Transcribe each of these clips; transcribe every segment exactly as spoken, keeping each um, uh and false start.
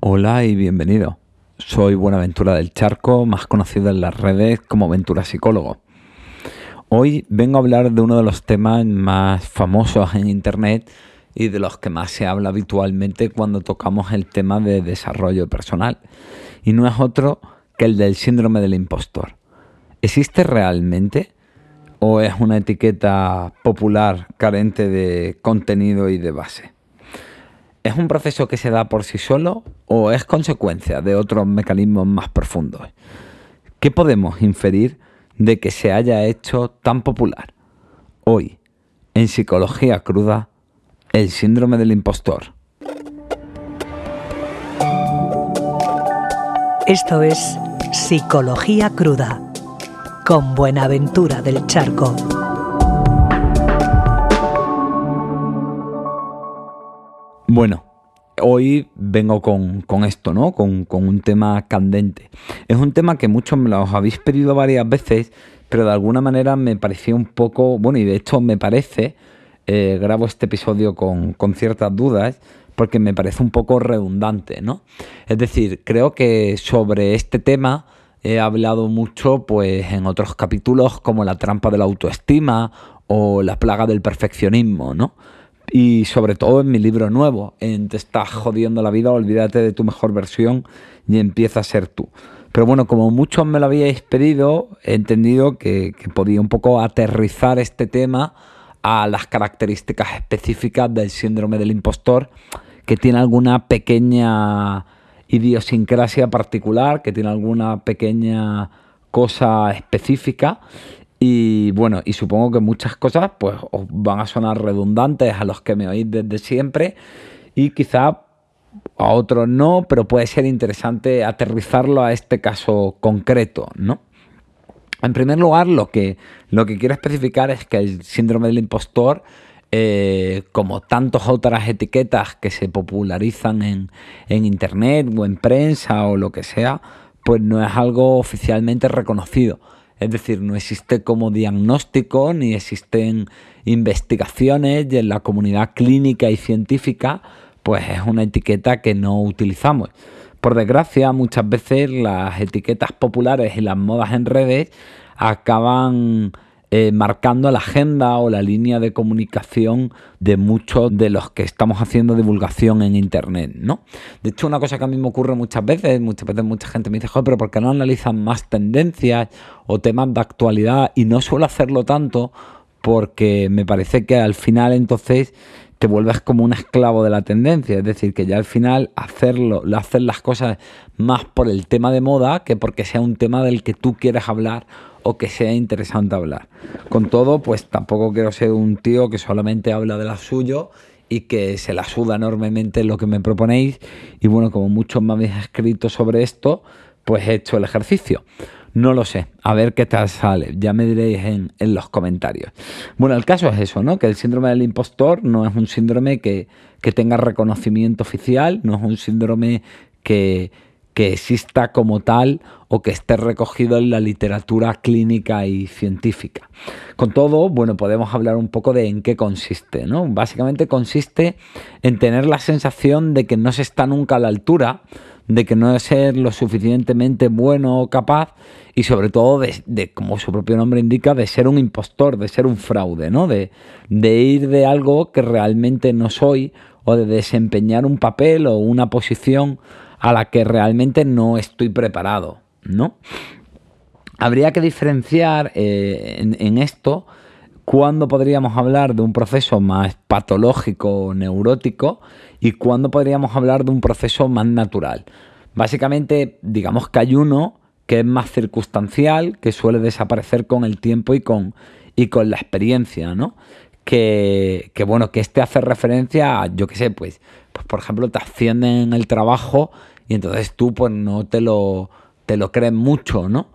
Hola y bienvenido. Soy Buenaventura del Charco, más conocido en las redes como Ventura Psicólogo. Hoy vengo a hablar de uno de los temas más famosos en Internet y de los que más se habla habitualmente cuando tocamos el tema de desarrollo personal. Y no es otro que el del síndrome del impostor. ¿Existe realmente o es una etiqueta popular carente de contenido y de base? ¿Es un proceso que se da por sí solo o es consecuencia de otros mecanismos más profundos? ¿Qué podemos inferir de que se haya hecho tan popular? Hoy, en Psicología Cruda, el síndrome del impostor. Esto es Psicología Cruda, con Buenaventura del Charco. Bueno, hoy vengo con, con esto, ¿no? Con, con un tema candente. Es un tema que muchos me lo habéis pedido varias veces, pero de alguna manera me parecía un poco, bueno, y de hecho me parece, eh, grabo este episodio con, con ciertas dudas, porque me parece un poco redundante, ¿no? Es decir, creo que sobre este tema he hablado mucho, pues, en otros capítulos como la trampa de la autoestima o la plaga del perfeccionismo, ¿no? Y sobre todo en mi libro nuevo, en Te estás jodiendo la vida, olvídate de tu mejor versión y empieza a ser tú. Pero bueno, como muchos me lo habíais pedido, he entendido que, que podía un poco aterrizar este tema a las características específicas del síndrome del impostor, que tiene alguna pequeña idiosincrasia particular, que tiene alguna pequeña cosa específica. Y bueno, y supongo que muchas cosas pues os van a sonar redundantes a los que me oís desde siempre y quizá a otros no, pero puede ser interesante aterrizarlo a este caso concreto, ¿no? En primer lugar, lo que, lo que quiero especificar es que el síndrome del impostor, eh, como tantas otras etiquetas que se popularizan en, en internet o en prensa o lo que sea, pues no es algo oficialmente reconocido. Es decir, no existe como diagnóstico ni existen investigaciones y en la comunidad clínica y científica pues es una etiqueta que no utilizamos. Por desgracia, muchas veces las etiquetas populares y las modas en redes acaban eh, marcando la agenda o la línea de comunicación de muchos de los que estamos haciendo divulgación en internet, ¿no? De hecho, una cosa que a mí me ocurre muchas veces, muchas veces mucha gente me dice, joder, pero ¿por qué no analizan más tendencias o temas de actualidad? Y no suelo hacerlo tanto porque me parece que al final entonces te vuelves como un esclavo de la tendencia, es decir, que ya al final hacerlo, hacer las cosas más por el tema de moda que porque sea un tema del que tú quieres hablar o que sea interesante hablar. Con todo, pues tampoco quiero ser un tío que solamente habla de lo suyo y que se la suda enormemente lo que me proponéis. Y bueno, como muchos me habéis escrito sobre esto, pues he hecho el ejercicio. No lo sé, a ver qué tal sale, ya me diréis en, en los comentarios. Bueno, el caso es eso, ¿no? Que el síndrome del impostor no es un síndrome que, que tenga reconocimiento oficial, no es un síndrome que, que exista como tal o que esté recogido en la literatura clínica y científica. Con todo, bueno, podemos hablar un poco de en qué consiste, ¿no? Básicamente consiste en tener la sensación de que no se está nunca a la altura, de que no es ser lo suficientemente bueno o capaz y sobre todo de, de, como su propio nombre indica, de ser un impostor, de ser un fraude, ¿no? De, de ir de algo que realmente no soy o de desempeñar un papel o una posición a la que realmente no estoy preparado, ¿no? Habría que diferenciar eh, en, en esto cuándo podríamos hablar de un proceso más patológico o neurótico y cuándo podríamos hablar de un proceso más natural. Básicamente, digamos que hay uno que es más circunstancial, que suele desaparecer con el tiempo y con, y con la experiencia, ¿no? Que, que bueno, que este hace referencia a, yo qué sé, pues, pues por ejemplo, te ascienden en el trabajo y entonces tú pues no te lo, te lo crees mucho, ¿no?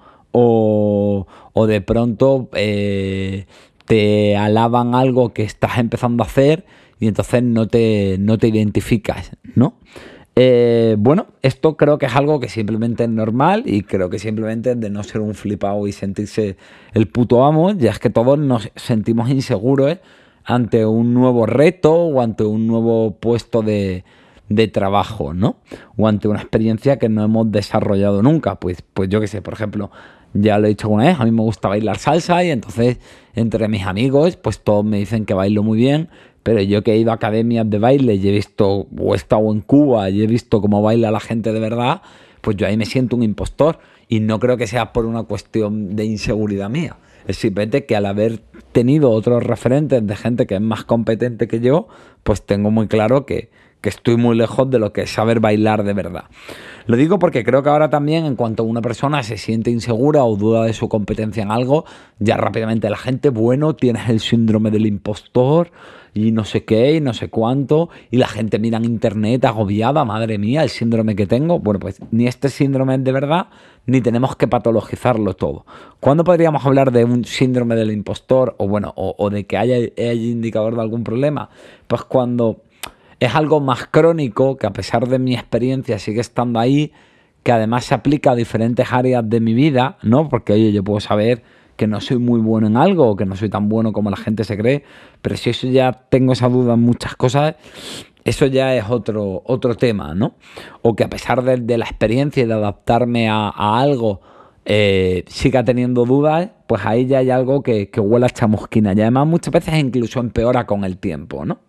O, o de pronto eh, te alaban algo que estás empezando a hacer y entonces no te, no te identificas, ¿no? Eh, bueno, esto creo que es algo que simplemente es normal y creo que simplemente es de no ser un flipado y sentirse el puto amo, ya es que todos nos sentimos inseguros ante un nuevo reto o ante un nuevo puesto de, de trabajo, ¿no? O ante una experiencia que no hemos desarrollado nunca. Pues, pues yo qué sé, por ejemplo, ya lo he dicho alguna vez, a mí me gusta bailar salsa y entonces entre mis amigos, pues todos me dicen que bailo muy bien, pero yo que he ido a academias de baile y he visto, o he estado en Cuba y he visto cómo baila la gente de verdad, pues yo ahí me siento un impostor y no creo que sea por una cuestión de inseguridad mía. Es simplemente que al haber tenido otros referentes de gente que es más competente que yo, pues tengo muy claro que, que estoy muy lejos de lo que es saber bailar de verdad. Lo digo porque creo que ahora también, en cuanto una persona se siente insegura o duda de su competencia en algo, ya rápidamente la gente, bueno, tienes el síndrome del impostor y no sé qué y no sé cuánto, y la gente mira en internet agobiada, madre mía, el síndrome que tengo. Bueno, pues ni este síndrome es de verdad, ni tenemos que patologizarlo todo. ¿Cuándo podríamos hablar de un síndrome del impostor o bueno, o, o de que haya, haya indicador de algún problema? Pues cuando es algo más crónico, que a pesar de mi experiencia sigue estando ahí, que además se aplica a diferentes áreas de mi vida, ¿no? Porque, oye, yo puedo saber que no soy muy bueno en algo o que no soy tan bueno como la gente se cree, pero si eso ya tengo esa duda en muchas cosas, eso ya es otro, otro tema, ¿no? O que a pesar de, de la experiencia y de adaptarme a, a algo, eh, siga teniendo dudas, pues ahí ya hay algo que, que huele a chamusquina. Y además muchas veces incluso empeora con el tiempo, ¿no?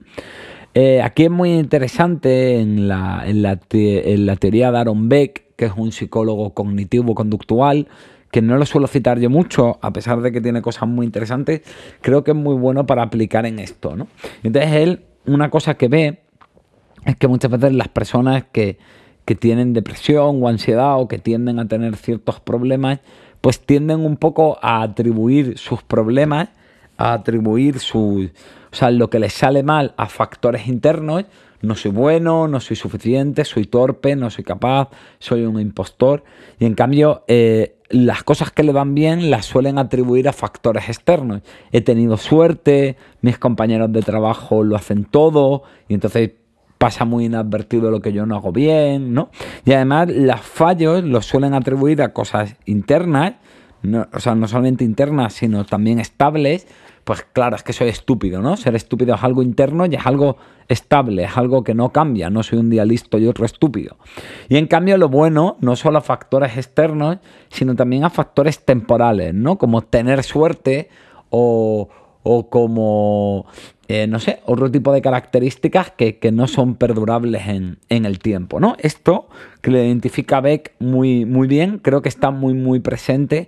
Eh, aquí es muy interesante en la, en, la te, en la teoría de Aaron Beck, que es un psicólogo cognitivo-conductual, que no lo suelo citar yo mucho, a pesar de que tiene cosas muy interesantes, creo que es muy bueno para aplicar en esto, ¿no? Entonces él, una cosa que ve es que muchas veces las personas que, que tienen depresión o ansiedad o que tienden a tener ciertos problemas, pues tienden un poco a atribuir sus problemas, a atribuir sus, o sea, lo que les sale mal a factores internos. No soy bueno, no soy suficiente, soy torpe, no soy capaz, soy un impostor. Y en cambio, eh, las cosas que le van bien las suelen atribuir a factores externos. He tenido suerte, mis compañeros de trabajo lo hacen todo, y entonces pasa muy inadvertido lo que yo no hago bien, ¿no? Y además, los fallos los suelen atribuir a cosas internas, no, o sea, no solamente internas, sino también estables. Pues claro, es que soy estúpido, ¿no? Ser estúpido es algo interno y es algo estable, es algo que no cambia. No soy un día listo y otro estúpido. Y en cambio lo bueno, no solo a factores externos, sino también a factores temporales, ¿no? Como tener suerte o, o como, eh, no sé, otro tipo de características que, que no son perdurables en, en el tiempo, ¿no? Esto que lo identifica Beck muy, muy bien, creo que está muy, muy presente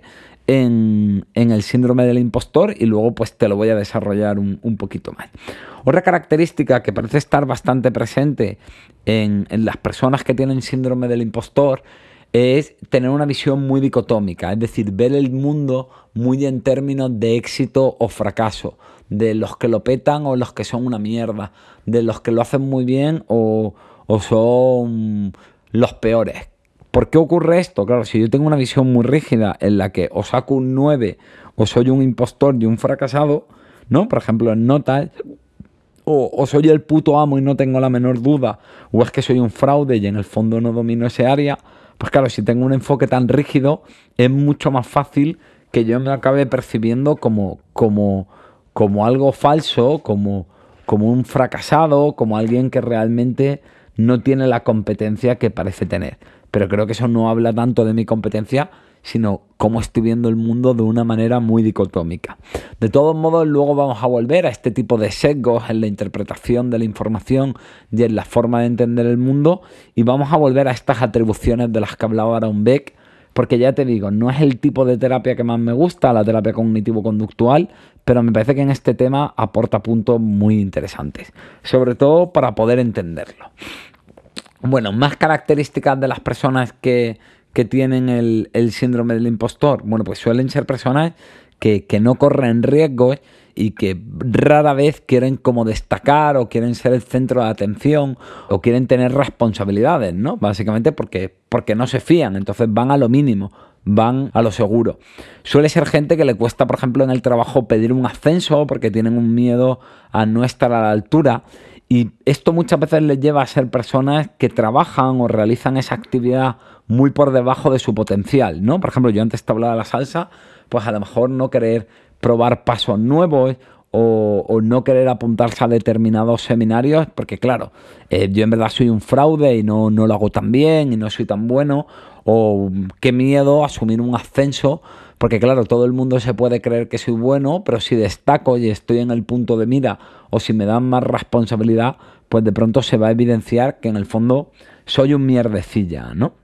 En, en el síndrome del impostor, y luego pues te lo voy a desarrollar un, un poquito más. Otra característica que parece estar bastante presente en, en las personas que tienen síndrome del impostor es tener una visión muy dicotómica, es decir, ver el mundo muy en términos de éxito o fracaso, de los que lo petan o los que son una mierda, de los que lo hacen muy bien o, o son los peores. ¿Por qué ocurre esto? Claro, si yo tengo una visión muy rígida en la que o saco un nueve o soy un impostor y un fracasado, ¿no? Por ejemplo, en notas, o, o soy el puto amo y no tengo la menor duda, o es que soy un fraude y en el fondo no domino ese área, pues claro, si tengo un enfoque tan rígido, es mucho más fácil que yo me acabe percibiendo como, como, como algo falso, como, como un fracasado, como alguien que realmente no tiene la competencia que parece tener. Pero creo que eso no habla tanto de mi competencia, sino cómo estoy viendo el mundo de una manera muy dicotómica. De todos modos, luego vamos a volver a este tipo de sesgos en la interpretación de la información y en la forma de entender el mundo, y vamos a volver a estas atribuciones de las que hablaba Aaron Beck, porque ya te digo, no es el tipo de terapia que más me gusta, la terapia cognitivo-conductual, pero me parece que en este tema aporta puntos muy interesantes, sobre todo para poder entenderlo. Bueno, más características de las personas que, que tienen el, el síndrome del impostor. Bueno, pues suelen ser personas que, que no corren riesgos y que rara vez quieren como destacar o quieren ser el centro de atención o quieren tener responsabilidades, ¿no? Básicamente porque, porque no se fían, entonces van a lo mínimo, van a lo seguro. Suele ser gente que le cuesta, por ejemplo, en el trabajo pedir un ascenso porque tienen un miedo a no estar a la altura. Y esto muchas veces les lleva a ser personas que trabajan o realizan esa actividad muy por debajo de su potencial, ¿no? Por ejemplo, yo antes te hablaba de la salsa, pues a lo mejor no querer probar pasos nuevos o, o no querer apuntarse a determinados seminarios, porque claro, eh, yo en verdad soy un fraude y no, no lo hago tan bien y no soy tan bueno, o qué miedo asumir un ascenso, porque claro, todo el mundo se puede creer que soy bueno, pero si destaco y estoy en el punto de mira, o si me dan más responsabilidad, pues de pronto se va a evidenciar que en el fondo soy un mierdecilla, ¿no?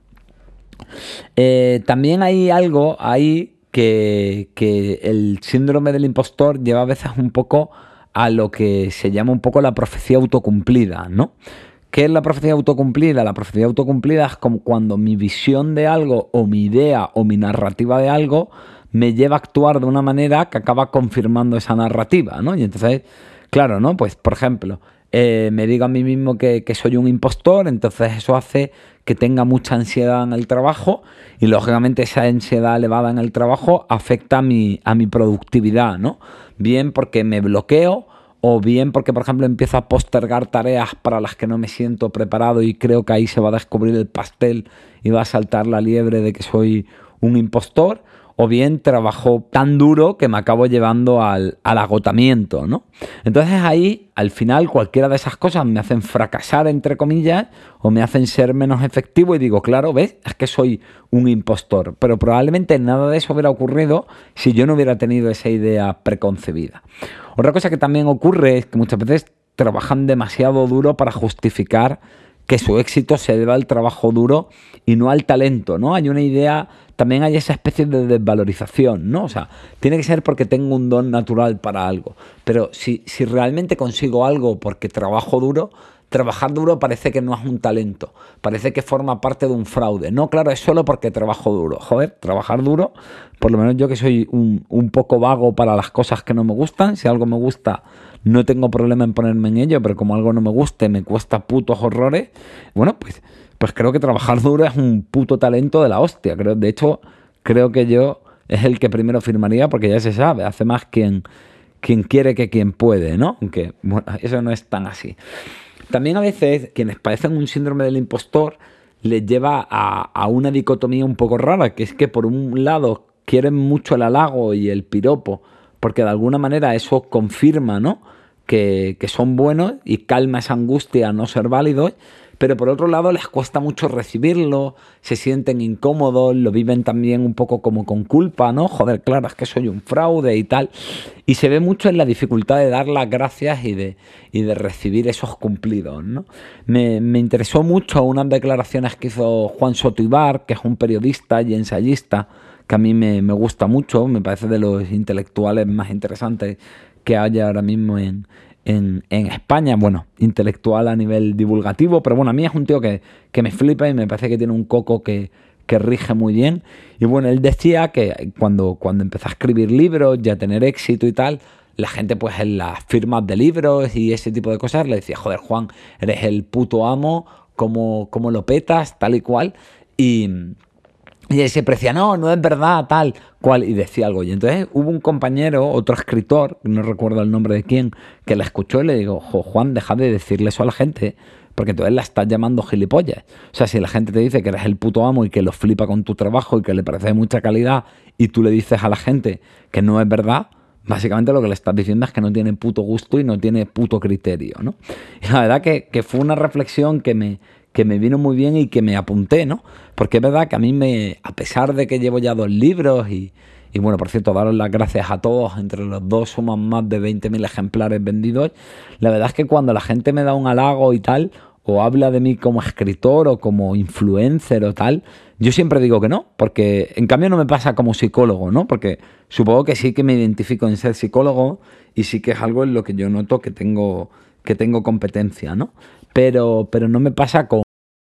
Eh, también hay algo ahí que, que el síndrome del impostor lleva a veces un poco a lo que se llama un poco la profecía autocumplida, ¿no? ¿Qué es la profecía autocumplida? La profecía autocumplida es como cuando mi visión de algo o mi idea o mi narrativa de algo me lleva a actuar de una manera que acaba confirmando esa narrativa, ¿no? Y entonces, claro, ¿no? Pues, por ejemplo, eh, me digo a mí mismo que, que soy un impostor, entonces eso hace que tenga mucha ansiedad en el trabajo y, lógicamente, esa ansiedad elevada en el trabajo afecta a mi, a mi productividad, ¿no? Bien porque me bloqueo, o bien porque, por ejemplo, empiezo a postergar tareas para las que no me siento preparado y creo que ahí se va a descubrir el pastel y va a saltar la liebre de que soy un impostor, o bien trabajo tan duro que me acabo llevando al, al agotamiento, ¿no? Entonces ahí, al final, cualquiera de esas cosas me hacen fracasar, entre comillas, o me hacen ser menos efectivo y digo, claro, ¿ves? Es que soy un impostor. Pero probablemente nada de eso hubiera ocurrido si yo no hubiera tenido esa idea preconcebida. Otra cosa que también ocurre es que muchas veces trabajan demasiado duro para justificar que su éxito se deba al trabajo duro y no al talento, ¿no? Hay una idea, también hay esa especie de desvalorización, ¿no? O sea, tiene que ser porque tengo un don natural para algo. Pero si, si realmente consigo algo porque trabajo duro, trabajar duro parece que no es un talento, parece que forma parte de un fraude. No, claro, es solo porque trabajo duro. Joder, trabajar duro, por lo menos yo que soy un, un poco vago para las cosas que no me gustan, si algo me gusta no tengo problema en ponerme en ello, pero como algo no me guste, me cuesta putos horrores, bueno, pues, pues creo que trabajar duro es un puto talento de la hostia. Creo, de hecho, creo que yo es el que primero firmaría porque ya se sabe, hace más quien, quien quiere que quien puede, ¿no? Aunque, bueno, eso no es tan así. También a veces quienes padecen un síndrome del impostor les lleva a, a una dicotomía un poco rara, que es que por un lado quieren mucho el halago y el piropo, porque de alguna manera eso confirma, ¿no?, que, que son buenos y calma esa angustia a no ser válidos, pero por otro lado les cuesta mucho recibirlo, se sienten incómodos, lo viven también un poco como con culpa, ¿no? Joder, claro, es que soy un fraude y tal. Y se ve mucho en la dificultad de dar las gracias y de, y de recibir esos cumplidos, ¿no? Me, me interesó mucho unas declaraciones que hizo Juan Soto Ibar, que es un periodista y ensayista que a mí me, me gusta mucho, me parece de los intelectuales más interesantes que haya ahora mismo en, en, en España. Bueno, intelectual a nivel divulgativo, pero bueno, a mí es un tío que, que me flipa y me parece que tiene un coco que, que rige muy bien. Y bueno, él decía que cuando, cuando empezó a escribir libros y a tener éxito y tal, la gente pues en las firmas de libros y ese tipo de cosas le decía, joder, Juan, eres el puto amo, cómo, cómo lo petas, tal y cual. Y... Y él siempre decía, no, no es verdad, tal, cual, y decía algo. Y entonces hubo un compañero, otro escritor, no recuerdo el nombre de quién, que la escuchó y le digo, Juan, deja de decirle eso a la gente, porque entonces la estás llamando gilipollas. O sea, si la gente te dice que eres el puto amo y que lo flipa con tu trabajo y que le parece de mucha calidad, y tú le dices a la gente que no es verdad, básicamente lo que le estás diciendo es que no tiene puto gusto y no tiene puto criterio, ¿no? Y la verdad que, que fue una reflexión que me... que me vino muy bien y que me apunté, ¿no? Porque es verdad que a mí me, a pesar de que llevo ya dos libros y, y bueno, por cierto, daros las gracias a todos, entre los dos suman más de veinte mil ejemplares vendidos, la verdad es que cuando la gente me da un halago y tal, o habla de mí como escritor o como influencer o tal, yo siempre digo que no, porque en cambio no me pasa como psicólogo, ¿no? Porque supongo que sí que me identifico en ser psicólogo y sí que es algo en lo que yo noto que tengo, que tengo competencia, ¿no? Pero, pero no me pasa con,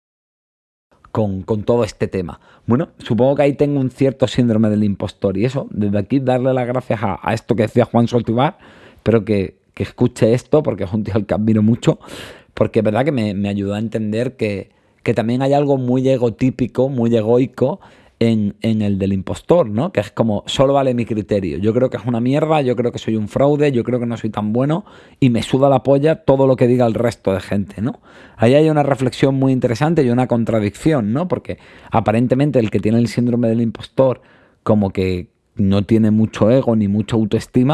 con, con todo este tema. Bueno, supongo que ahí tengo un cierto síndrome del impostor y eso, desde aquí darle las gracias a, a esto que decía Juan Soto Ibar, espero que, que escuche esto porque es un tío al que admiro mucho, porque es verdad que me, me ayudó a entender que, que también hay algo muy egotípico, muy egoico en, en el del impostor, ¿no? Que es como, solo vale mi criterio. Yo creo que es una mierda, yo creo que soy un fraude, yo creo que no soy tan bueno y me suda la polla todo lo que diga el resto de gente, ¿no? Ahí hay una reflexión muy interesante y una contradicción, ¿no? Porque aparentemente el que tiene el síndrome del impostor como que no tiene mucho ego ni mucha autoestima,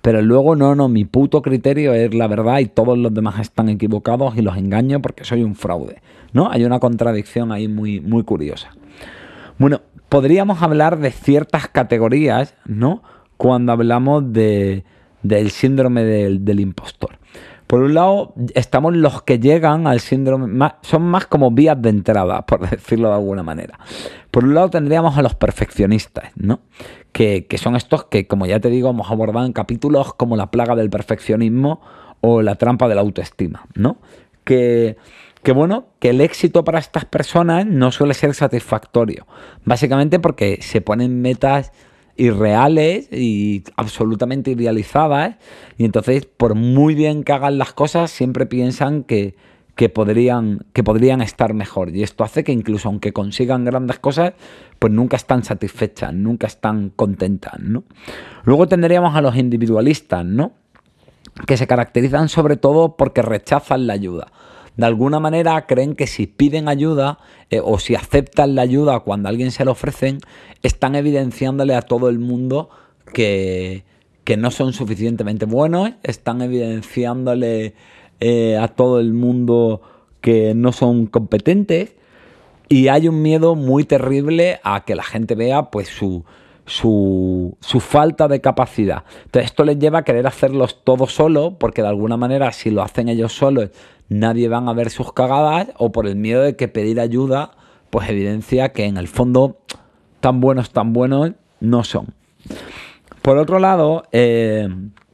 pero luego no, no, mi puto criterio es la verdad y todos los demás están equivocados y los engaño porque soy un fraude, ¿no? Hay una contradicción ahí muy, muy curiosa. Bueno, podríamos hablar de ciertas categorías, ¿no? Cuando hablamos de, del síndrome del, del impostor. Por un lado, estamos los que llegan al síndrome, más, son más como vías de entrada, por decirlo de alguna manera. Por un lado tendríamos a los perfeccionistas, ¿no? Que, que son estos que, como ya te digo, hemos abordado en capítulos como la plaga del perfeccionismo o la trampa de la autoestima, ¿no? Que, que bueno, que el éxito para estas personas no suele ser satisfactorio, básicamente porque se ponen metas irreales y absolutamente idealizadas, y entonces por muy bien que hagan las cosas siempre piensan que, que, podrían, que podrían estar mejor, y esto hace que incluso aunque consigan grandes cosas pues nunca están satisfechas, nunca están contentas, ¿no? Luego tendríamos a los individualistas, ¿no? Que se caracterizan sobre todo porque rechazan la ayuda. De alguna manera creen que si piden ayuda eh, o si aceptan la ayuda cuando a alguien se la ofrecen, están evidenciándole a todo el mundo que, que no son suficientemente buenos, están evidenciándole eh, a todo el mundo que no son competentes, y hay un miedo muy terrible a que la gente vea pues su... Su, su falta de capacidad. Entonces esto les lleva a querer hacerlos todos solos, porque de alguna manera si lo hacen ellos solos nadie van a ver sus cagadas, o por el miedo de que pedir ayuda pues evidencia que en el fondo tan buenos, tan buenos no son. Por otro lado, eh,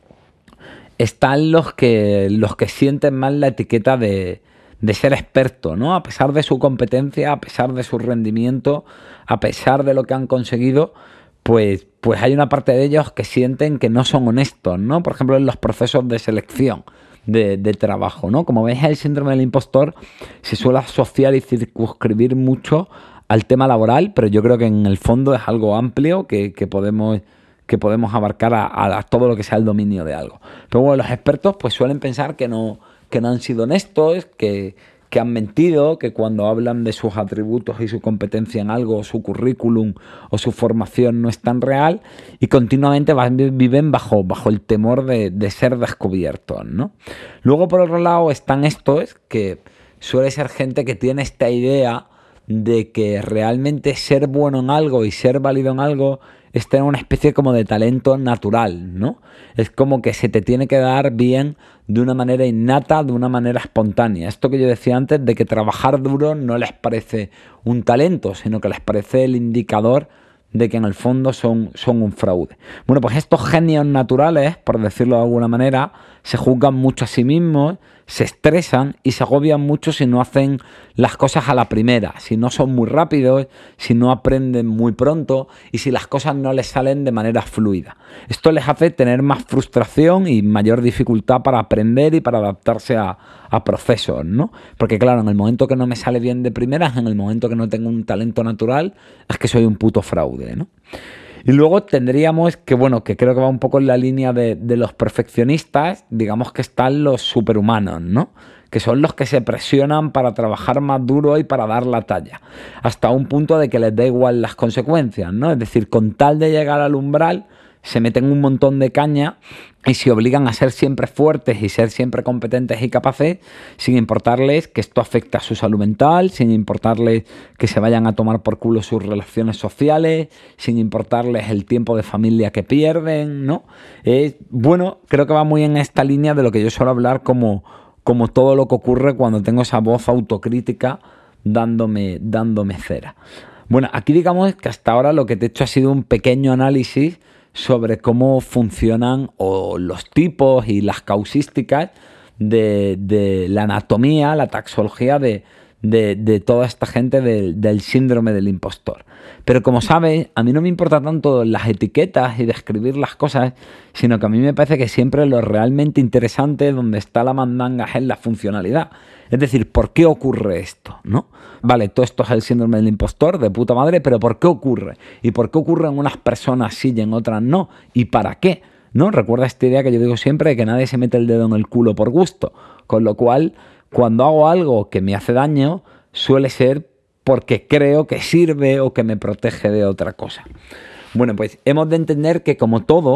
están los que, los que sienten más la etiqueta de, de ser experto, ¿no? A pesar de su competencia, a pesar de su rendimiento, a pesar de lo que han conseguido, Pues, pues hay una parte de ellos que sienten que no son honestos, ¿no? Por ejemplo, en los procesos de selección de, de trabajo, ¿no? Como veis, el síndrome del impostor se suele asociar y circunscribir mucho al tema laboral, pero yo creo que en el fondo es algo amplio que, que, podemos, que podemos abarcar a, a todo lo que sea el dominio de algo. Pero bueno, los expertos pues suelen pensar que no, que no han sido honestos, que... que han mentido, que cuando hablan de sus atributos y su competencia en algo, su currículum o su formación no es tan real, y continuamente van, viven bajo, bajo el temor de, de ser descubiertos, ¿no? Luego, por otro lado, están estos que suele ser gente que tiene esta idea de que realmente ser bueno en algo y ser válido en algo es tener una especie como de talento natural, ¿no? Es como que se te tiene que dar bien de una manera innata, de una manera espontánea. Esto que yo decía antes de que trabajar duro no les parece un talento, sino que les parece el indicador de que en el fondo son, son un fraude. Bueno, pues estos genios naturales, por decirlo de alguna manera, se juzgan mucho a sí mismos, se estresan y se agobian mucho si no hacen las cosas a la primera, si no son muy rápidos, si no aprenden muy pronto y si las cosas no les salen de manera fluida. Esto les hace tener más frustración y mayor dificultad para aprender y para adaptarse a, a procesos, ¿no? Porque claro, en el momento que no me sale bien de primeras, en el momento que no tengo un talento natural, es que soy un puto fraude, ¿no? Y luego tendríamos que, bueno, que creo que va un poco en la línea de, de los perfeccionistas, digamos que están los superhumanos, ¿no? Que son los que se presionan para trabajar más duro y para dar la talla, hasta un punto de que les da igual las consecuencias, ¿no? Es decir, con tal de llegar al umbral, se meten un montón de caña y se obligan a ser siempre fuertes y ser siempre competentes y capaces, sin importarles que esto afecte a su salud mental, sin importarles que se vayan a tomar por culo sus relaciones sociales, sin importarles el tiempo de familia que pierden, ¿no? Eh, bueno, creo que va muy en esta línea de lo que yo suelo hablar como, como todo lo que ocurre cuando tengo esa voz autocrítica dándome, dándome cera. Bueno, aquí digamos que hasta ahora lo que te he hecho ha sido un pequeño análisis sobre cómo funcionan o los tipos y las causísticas de, de la anatomía, la taxología de, de, de toda esta gente de, del síndrome del impostor. Pero como sabes, a mí no me importa tanto las etiquetas y describir las cosas, sino que a mí me parece que siempre lo realmente interesante, donde está la mandanga, es la funcionalidad. Es decir, ¿por qué ocurre esto? ¿No? Vale, todo esto es el síndrome del impostor, de puta madre, pero ¿por qué ocurre? ¿Y por qué ocurre en unas personas sí y en otras no? ¿Y para qué? ¿No? Recuerda esta idea que yo digo siempre, de que nadie se mete el dedo en el culo por gusto. Con lo cual, cuando hago algo que me hace daño, suele ser porque creo que sirve o que me protege de otra cosa. Bueno, pues hemos de entender que como todo,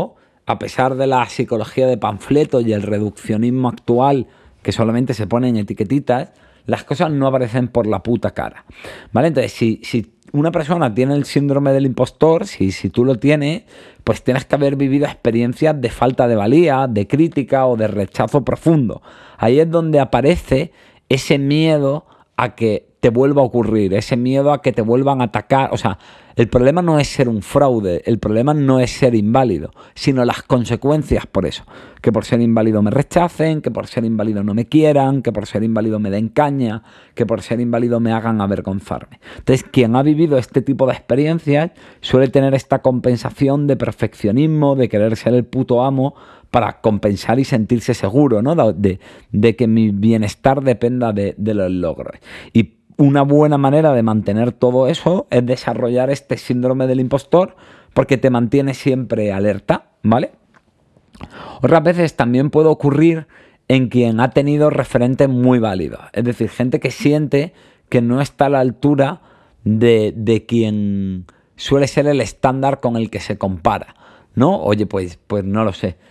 a pesar de la psicología de panfletos y el reduccionismo actual, que solamente se ponen etiquetitas, las cosas no aparecen por la puta cara, ¿vale? Entonces, si, si una persona tiene el síndrome del impostor, si, si tú lo tienes, pues tienes que haber vivido experiencias de falta de valía, de crítica o de rechazo profundo. Ahí es donde aparece ese miedo a que te vuelva a ocurrir, ese miedo a que te vuelvan a atacar. O sea, el problema no es ser un fraude, el problema no es ser inválido, sino las consecuencias por eso. Que por ser inválido me rechacen, que por ser inválido no me quieran, que por ser inválido me den caña, que por ser inválido me hagan avergonzarme. Entonces, quien ha vivido este tipo de experiencias suele tener esta compensación de perfeccionismo, de querer ser el puto amo, para compensar y sentirse seguro, ¿no? De, de que mi bienestar dependa de, de los logros. Y una buena manera de mantener todo eso es desarrollar este síndrome del impostor, porque te mantiene siempre alerta, ¿vale? Otras veces también puede ocurrir en quien ha tenido referentes muy válidos, es decir, gente que siente que no está a la altura de, de quien suele ser el estándar con el que se compara, ¿no? Oye, pues, pues no lo sé.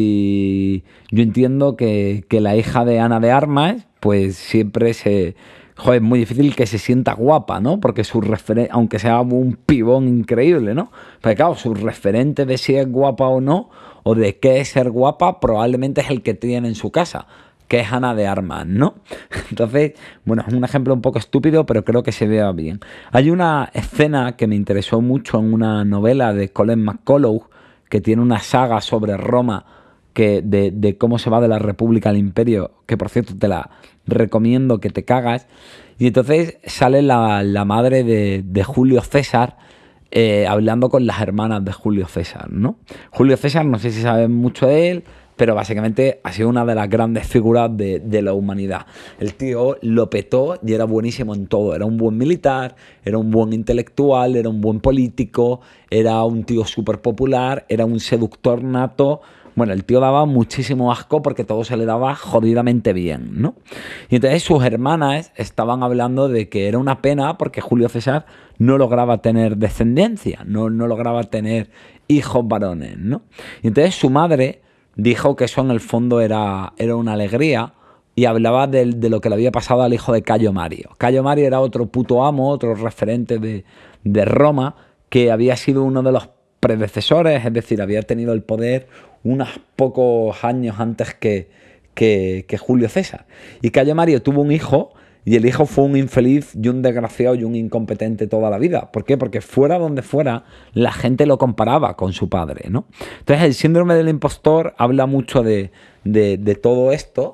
Si yo entiendo que, que la hija de Ana de Armas, pues siempre se... Joder, es muy difícil que se sienta guapa, ¿no? Porque su referente, aunque sea un pibón increíble, ¿no? Pero claro, su referente de si es guapa o no, o de qué es ser guapa, probablemente es el que tiene en su casa, que es Ana de Armas, ¿no? Entonces, bueno, es un ejemplo un poco estúpido, pero creo que se vea bien. Hay una escena que me interesó mucho en una novela de Colin McCullough, que tiene una saga sobre Roma, que de, de cómo se va de la República al Imperio, que por cierto te la recomiendo que te cagas. Y entonces sale la, la madre de, de Julio César eh, hablando con las hermanas de Julio César, ¿no? Julio César, no sé si saben mucho de él, pero básicamente ha sido una de las grandes figuras de, de la humanidad. El tío lo petó y era buenísimo en todo. Era un buen militar, era un buen intelectual, era un buen político, era un tío súper popular, era un seductor nato. Bueno, el tío daba muchísimo asco porque todo se le daba jodidamente bien, ¿no? Y entonces sus hermanas estaban hablando de que era una pena porque Julio César no lograba tener descendencia, no, no lograba tener hijos varones, ¿no? Y entonces su madre dijo que eso en el fondo era, era una alegría y hablaba de, de lo que le había pasado al hijo de Cayo Mario. Cayo Mario era otro puto amo, otro referente de, de Roma, que había sido uno de los predecesores, es decir, había tenido el poder unos pocos años antes que, que, que Julio César. Y Cayo Mario tuvo un hijo y el hijo fue un infeliz y un desgraciado y un incompetente toda la vida. ¿Por qué? Porque fuera donde fuera, la gente lo comparaba con su padre, ¿no? Entonces el síndrome del impostor habla mucho de, de, de todo esto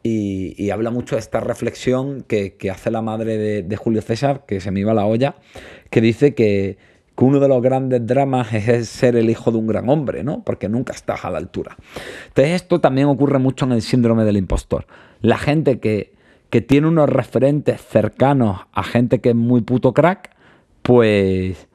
y, y habla mucho de esta reflexión que, que hace la madre de, de Julio César, que se me iba la olla, que dice que, que uno de los grandes dramas es ser el hijo de un gran hombre, ¿no? Porque nunca estás a la altura. Entonces esto también ocurre mucho en el síndrome del impostor. La gente que que tiene unos referentes cercanos a gente que es muy puto crack, pues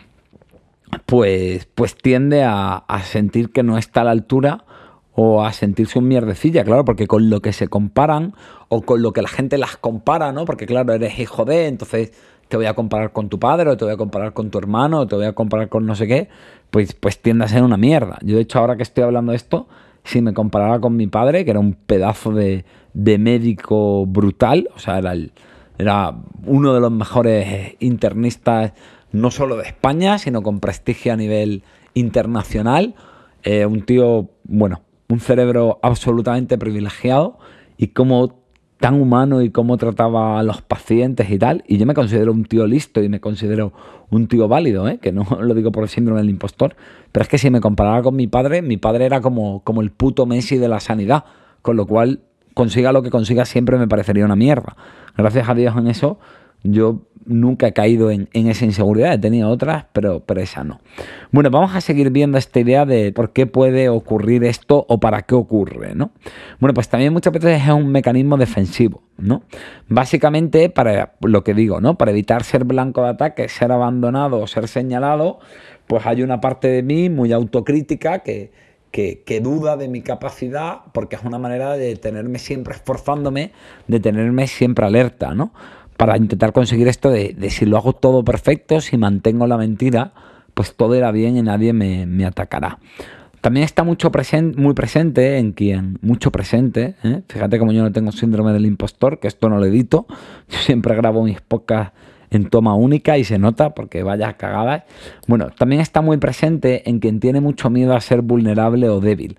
pues, pues tiende a, a sentir que no está a la altura o a sentirse un mierdecilla, claro, porque con lo que se comparan o con lo que la gente las compara, ¿no? Porque claro, eres hijo de, entonces te voy a comparar con tu padre o te voy a comparar con tu hermano o te voy a comparar con no sé qué, pues, pues tiende a ser una mierda. Yo de hecho ahora que estoy hablando de esto, si me comparara con mi padre, que era un pedazo de, de médico brutal, o sea, era, el, era uno de los mejores internistas, no solo de España, sino con prestigio a nivel internacional, eh, un tío, bueno, un cerebro absolutamente privilegiado y como tan humano y cómo trataba a los pacientes y tal, y yo me considero un tío listo y me considero un tío válido, ¿eh? Que no lo digo por el síndrome del impostor, pero es que si me comparara con mi padre, mi padre era como, como el puto Messi de la sanidad, con lo cual consiga lo que consiga siempre me parecería una mierda. Gracias a Dios en eso yo nunca he caído en, en esa inseguridad, he tenido otras, pero, pero esa no. Bueno, vamos a seguir viendo esta idea de por qué puede ocurrir esto o para qué ocurre, ¿no? Bueno, pues también muchas veces es un mecanismo defensivo, ¿no? Básicamente, para lo que digo, ¿no? Para evitar ser blanco de ataque, ser abandonado o ser señalado, pues hay una parte de mí muy autocrítica que, que, que duda de mi capacidad porque es una manera de tenerme siempre esforzándome, de tenerme siempre alerta, ¿no? Para intentar conseguir esto de, de si lo hago todo perfecto, si mantengo la mentira, pues todo irá bien y nadie me, me atacará. También está mucho presen- muy presente en quien, mucho presente, ¿eh? Fíjate como yo no tengo síndrome del impostor, que esto no lo edito, yo siempre grabo mis podcasts en toma única y se nota porque vaya cagadas. Bueno, también está muy presente en quien tiene mucho miedo a ser vulnerable o débil.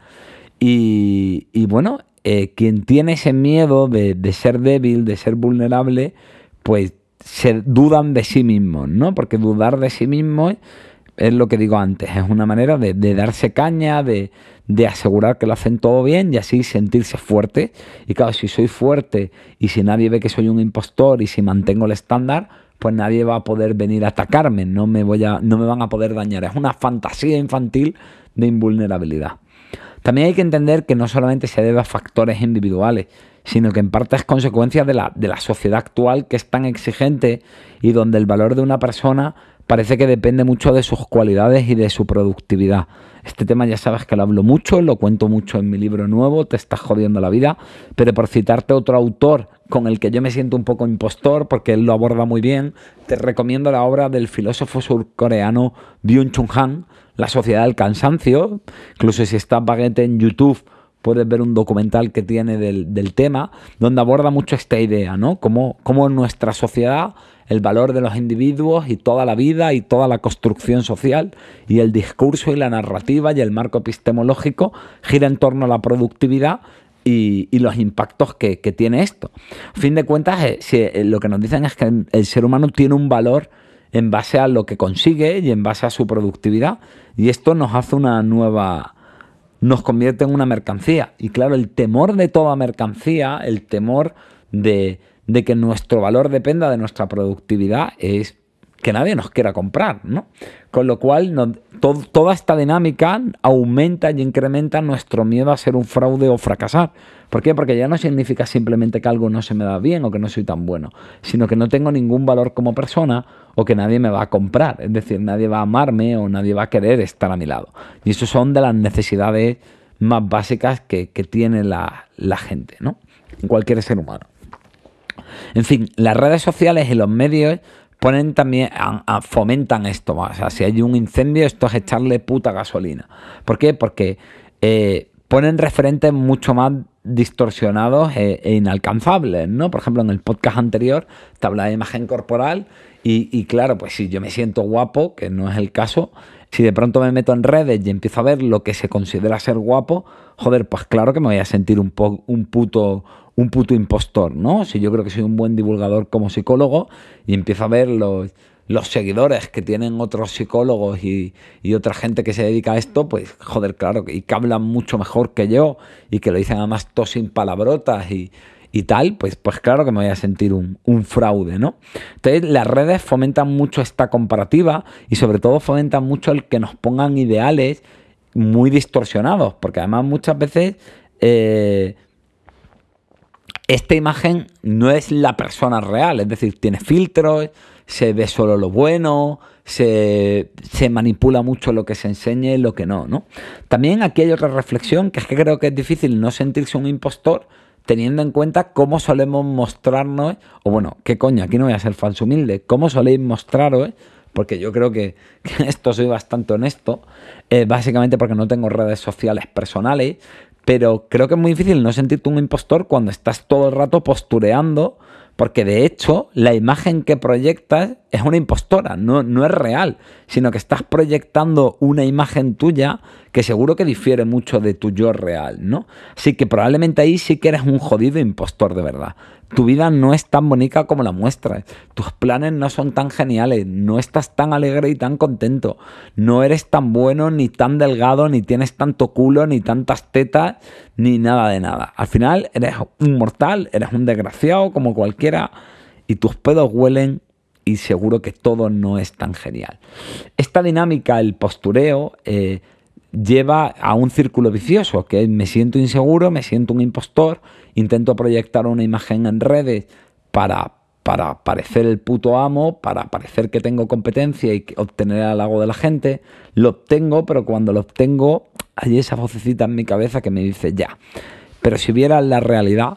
Y, y bueno, eh, quien tiene ese miedo de, de ser débil, de ser vulnerable, pues se dudan de sí mismos, ¿no? Porque dudar de sí mismos es lo que digo antes, es una manera de, de darse caña, de, de asegurar que lo hacen todo bien y así sentirse fuerte. Y claro, si soy fuerte y si nadie ve que soy un impostor y si mantengo el estándar, pues nadie va a poder venir a atacarme, no me, voy a, no me van a poder dañar. Es una fantasía infantil de invulnerabilidad. También hay que entender que no solamente se debe a factores individuales, sino que en parte es consecuencia de la, de la sociedad actual, que es tan exigente y donde el valor de una persona parece que depende mucho de sus cualidades y de su productividad. Este tema ya sabes que lo hablo mucho, lo cuento mucho en mi libro nuevo, Te estás jodiendo la vida, pero por citarte otro autor con el que yo me siento un poco impostor, porque él lo aborda muy bien, te recomiendo la obra del filósofo surcoreano Byung-Chul Han, La sociedad del cansancio. Incluso si estás baguete en YouTube, puedes ver un documental que tiene del, del tema, donde aborda mucho esta idea, ¿no? Cómo, cómo en nuestra sociedad el valor de los individuos y toda la vida y toda la construcción social y el discurso y la narrativa y el marco epistemológico gira en torno a la productividad y, y los impactos que, que tiene esto. A fin de cuentas, eh, si, eh, lo que nos dicen es que el ser humano tiene un valor en base a lo que consigue y en base a su productividad, y esto nos hace una nueva... nos convierte en una mercancía. Y claro, el temor de toda mercancía, el temor de, de que nuestro valor dependa de nuestra productividad es que nadie nos quiera comprar, ¿no? Con lo cual, no, to, toda esta dinámica aumenta y incrementa nuestro miedo a ser un fraude o fracasar. ¿Por qué? Porque ya no significa simplemente que algo no se me da bien o que no soy tan bueno, sino que no tengo ningún valor como persona o que nadie me va a comprar. Es decir, nadie va a amarme o nadie va a querer estar a mi lado. Y eso son de las necesidades más básicas que, que tiene la, la gente, ¿no? Cualquier ser humano. En fin, las redes sociales y los medios ponen también, a, a, fomentan esto. O sea, si hay un incendio, esto es echarle puta gasolina. ¿Por qué? Porque eh, ponen referentes mucho más distorsionados e, e inalcanzables, ¿no? Por ejemplo, en el podcast anterior te hablaba de imagen corporal y, y claro, pues si yo me siento guapo, que no es el caso, si de pronto me meto en redes y empiezo a ver lo que se considera ser guapo, joder, pues claro que me voy a sentir un, po, un puto... un puto impostor, ¿no? Si yo creo que soy un buen divulgador como psicólogo y empiezo a ver los, los seguidores que tienen otros psicólogos y, y otra gente que se dedica a esto, pues joder, claro, y que hablan mucho mejor que yo y que lo dicen además todo sin palabrotas y, y tal, pues, pues claro que me voy a sentir un, un fraude, ¿no? Entonces las redes fomentan mucho esta comparativa y sobre todo fomentan mucho el que nos pongan ideales muy distorsionados, porque además muchas veces... Eh, esta imagen no es la persona real, es decir, tiene filtros, se ve solo lo bueno, se, se manipula mucho lo que se enseña y lo que no, ¿no? También aquí hay otra reflexión, que es que creo que es difícil no sentirse un impostor teniendo en cuenta cómo solemos mostrarnos, o bueno, qué coño, aquí no voy a ser falso humilde, cómo soléis mostraros, ¿eh? Porque yo creo que, que en esto soy bastante honesto, eh, básicamente porque no tengo redes sociales personales. Pero creo que es muy difícil no sentirte un impostor cuando estás todo el rato postureando, porque de hecho la imagen que proyectas es una impostora, no, no es real, sino que estás proyectando una imagen tuya que seguro que difiere mucho de tu yo real, ¿no? Así que probablemente ahí sí que eres un jodido impostor de verdad. Tu vida no es tan bonita como la muestras, tus planes no son tan geniales, no estás tan alegre y tan contento, no eres tan bueno ni tan delgado, ni tienes tanto culo, ni tantas tetas, ni nada de nada. Al final eres un mortal, eres un desgraciado como cualquiera y tus pedos huelen y seguro que todo no es tan genial. Esta dinámica, el postureo, eh, lleva a un círculo vicioso, que es me siento inseguro, me siento un impostor, intento proyectar una imagen en redes para, para parecer el puto amo, para parecer que tengo competencia y obtener el halago de la gente, lo obtengo, pero cuando lo obtengo hay esa vocecita en mi cabeza que me dice ya, pero si vieras la realidad,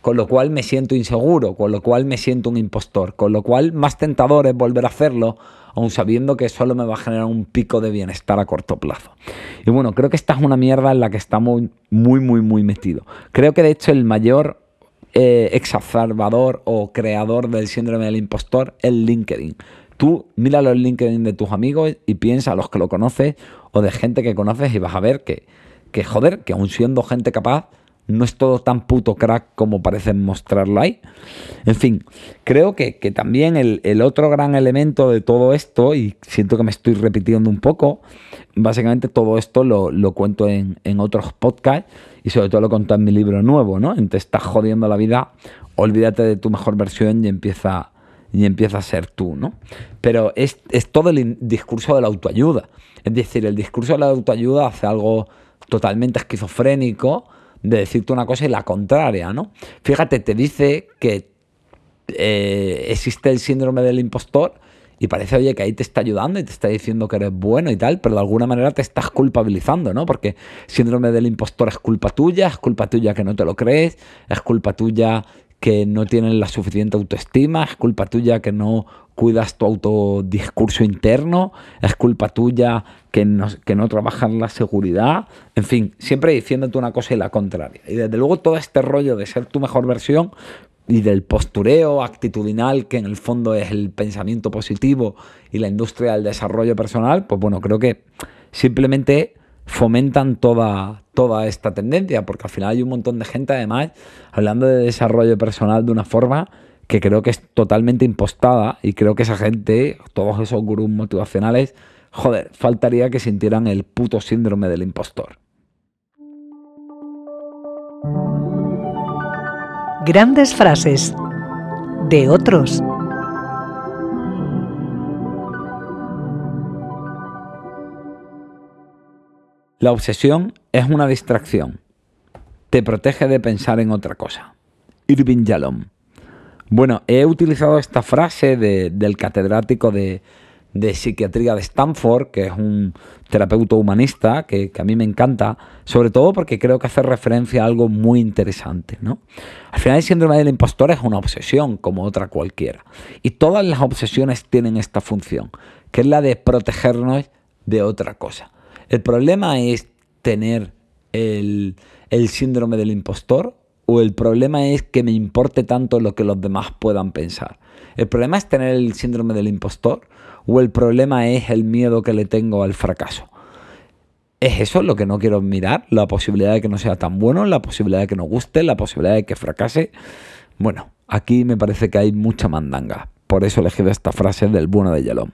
con lo cual me siento inseguro, con lo cual me siento un impostor, con lo cual más tentador es volver a hacerlo, aun sabiendo que solo me va a generar un pico de bienestar a corto plazo. Y bueno, creo que esta es una mierda en la que estamos muy, muy, muy metidos. Creo que de hecho el mayor eh, exacerbador o creador del síndrome del impostor es LinkedIn. Tú mira los LinkedIn de tus amigos y piensa los que lo conoces o de gente que conoces y vas a ver que, que joder, que aun siendo gente capaz, no es todo tan puto crack como parecen mostrarlo ahí. En fin, creo que, que también el, el otro gran elemento de todo esto, y siento que me estoy repitiendo un poco, básicamente todo esto lo, lo cuento en, en otros podcasts y sobre todo lo cuento en mi libro nuevo, ¿no? En Te estás jodiendo la vida, olvídate de tu mejor versión y empieza, y empieza a ser tú, ¿no? Pero es, es todo el discurso de la autoayuda. Es decir, el discurso de la autoayuda hace algo totalmente esquizofrénico de decirte una cosa y la contraria, ¿no? Fíjate, te dice que eh, existe el síndrome del impostor y parece, oye, que ahí te está ayudando y te está diciendo que eres bueno y tal, pero de alguna manera te estás culpabilizando, ¿no? Porque síndrome del impostor es culpa tuya, es culpa tuya que no te lo crees, es culpa tuya que no tienes la suficiente autoestima, es culpa tuya que no cuidas tu autodiscurso interno, es culpa tuya que no, que no trabajas la seguridad, en fin, siempre diciéndote una cosa y la contraria. Y desde luego todo este rollo de ser tu mejor versión y del postureo actitudinal, que en el fondo es el pensamiento positivo y la industria del desarrollo personal, pues bueno, creo que simplemente fomentan toda, toda esta tendencia, porque al final hay un montón de gente además hablando de desarrollo personal de una forma que creo que es totalmente impostada, y creo que esa gente, todos esos gurús motivacionales, joder, faltaría que sintieran el puto síndrome del impostor. Grandes frases de otros. La obsesión es una distracción. Te protege de pensar en otra cosa. Irving Yalom. Bueno, he utilizado esta frase de, del catedrático de, de psiquiatría de Stanford, que es un terapeuta humanista que, que a mí me encanta, sobre todo porque creo que hace referencia a algo muy interesante, ¿no? Al final el síndrome del impostor es una obsesión como otra cualquiera. Y todas las obsesiones tienen esta función, que es la de protegernos de otra cosa. El problema es tener el, el síndrome del impostor, o el problema es que me importe tanto lo que los demás puedan pensar. El problema es tener el síndrome del impostor, o el problema es el miedo que le tengo al fracaso. ¿Es eso lo que no quiero mirar? ¿La posibilidad de que no sea tan bueno? ¿La posibilidad de que no guste? ¿La posibilidad de que fracase? Bueno, aquí me parece que hay mucha mandanga. Por eso he elegido esta frase del bueno de Yalom.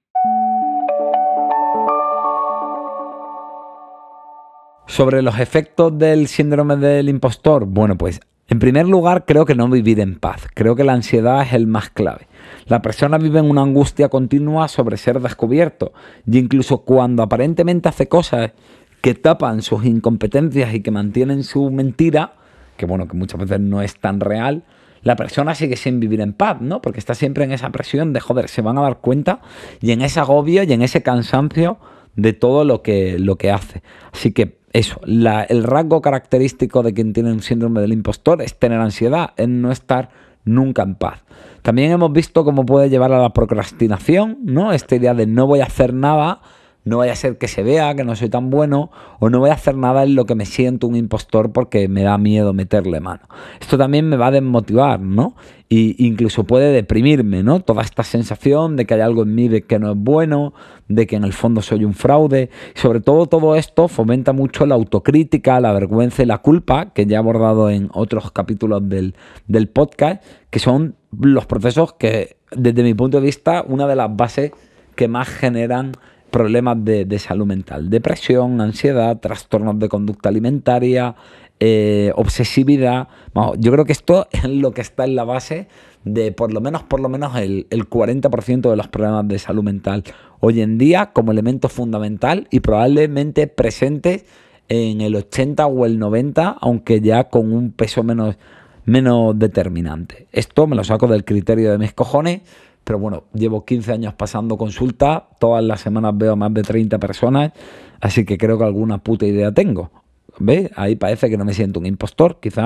Sobre los efectos del síndrome del impostor, bueno, pues en primer lugar creo que no vivir en paz. Creo que la ansiedad es el más clave. La persona vive en una angustia continua sobre ser descubierto, y incluso cuando aparentemente hace cosas que tapan sus incompetencias y que mantienen su mentira, que bueno, que muchas veces no es tan real, la persona sigue sin vivir en paz, ¿no? Porque está siempre en esa presión de, joder, se van a dar cuenta, y en ese agobio y en ese cansancio de todo lo que, lo que hace. Así que eso, la, el rasgo característico de quien tiene un síndrome del impostor es tener ansiedad, es no estar nunca en paz. También hemos visto cómo puede llevar a la procrastinación, ¿no? Esta idea de no voy a hacer nada, no vaya a ser que se vea que no soy tan bueno, o no voy a hacer nada en lo que me siento un impostor porque me da miedo meterle mano. Esto también me va a desmotivar, ¿no? Y incluso puede deprimirme, ¿no? Toda esta sensación de que hay algo en mí de que no es bueno, de que en el fondo soy un fraude. Y sobre todo, todo esto fomenta mucho la autocrítica, la vergüenza y la culpa, que ya he abordado en otros capítulos del, del podcast, que son los procesos que, desde mi punto de vista, una de las bases que más generan problemas de, de salud mental: depresión, ansiedad, trastornos de conducta alimentaria, eh, obsesividad. Vamos, yo creo que esto es lo que está en la base de por lo menos, por lo menos el, el cuarenta por ciento de los problemas de salud mental hoy en día, como elemento fundamental y probablemente presente en el ochenta o el noventa, aunque ya con un peso menos, menos determinante. Esto me lo saco del criterio de mis cojones. Pero bueno, llevo quince años pasando consulta, todas las semanas veo a más de treinta personas, así que creo que alguna puta idea tengo. ¿Ves? Ahí parece que no me siento un impostor, quizá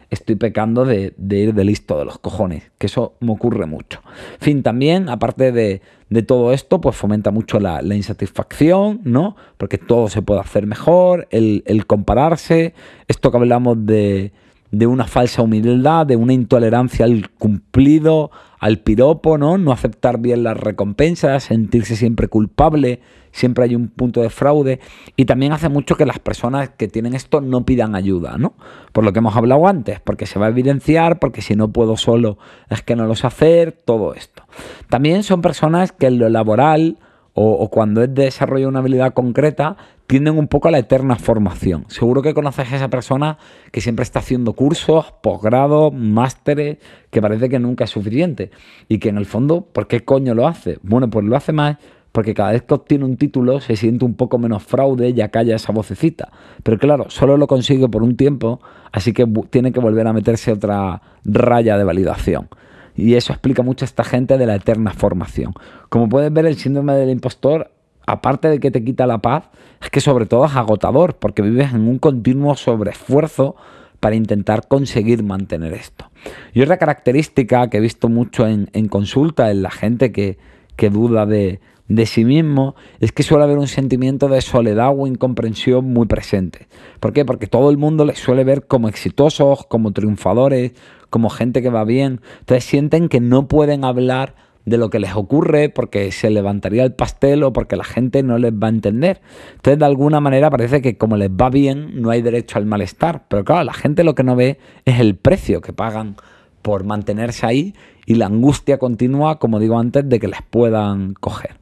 estoy pecando de, de ir de listo de los cojones, que eso me ocurre mucho. En fin, también, aparte de, de todo esto, pues fomenta mucho la, la insatisfacción, ¿no? Porque todo se puede hacer mejor, el, el compararse, esto que hablamos de, de una falsa humildad, de una intolerancia al cumplido, al piropo, ¿no? No aceptar bien las recompensas, sentirse siempre culpable, siempre hay un punto de fraude, y también hace mucho que las personas que tienen esto no pidan ayuda, ¿no? Por lo que hemos hablado antes, porque se va a evidenciar, porque si no puedo solo es que no lo sé hacer, todo esto. También son personas que en lo laboral o, o cuando es de desarrollo de una habilidad concreta tienden un poco a la eterna formación. Seguro que conoces a esa persona que siempre está haciendo cursos, posgrados, másteres, que parece que nunca es suficiente y que en el fondo, ¿por qué coño lo hace? Bueno, pues lo hace más porque cada vez que obtiene un título se siente un poco menos fraude y acalla esa vocecita. Pero claro, solo lo consigue por un tiempo, así que tiene que volver a meterse otra raya de validación. Y eso explica mucho a esta gente de la eterna formación. Como puedes ver, el síndrome del impostor, aparte de que te quita la paz, es que sobre todo es agotador, porque vives en un continuo sobreesfuerzo para intentar conseguir mantener esto. Y otra característica que he visto mucho en, en consulta en la gente que, que duda de, de sí mismo es que suele haber un sentimiento de soledad o incomprensión muy presente. ¿Por qué? Porque todo el mundo les suele ver como exitosos, como triunfadores, como gente que va bien. Entonces sienten que no pueden hablar de lo que les ocurre porque se levantaría el pastel o porque la gente no les va a entender. Entonces de alguna manera parece que como les va bien no hay derecho al malestar. Pero claro, la gente lo que no ve es el precio que pagan por mantenerse ahí y la angustia continua, como digo antes, de que les puedan coger.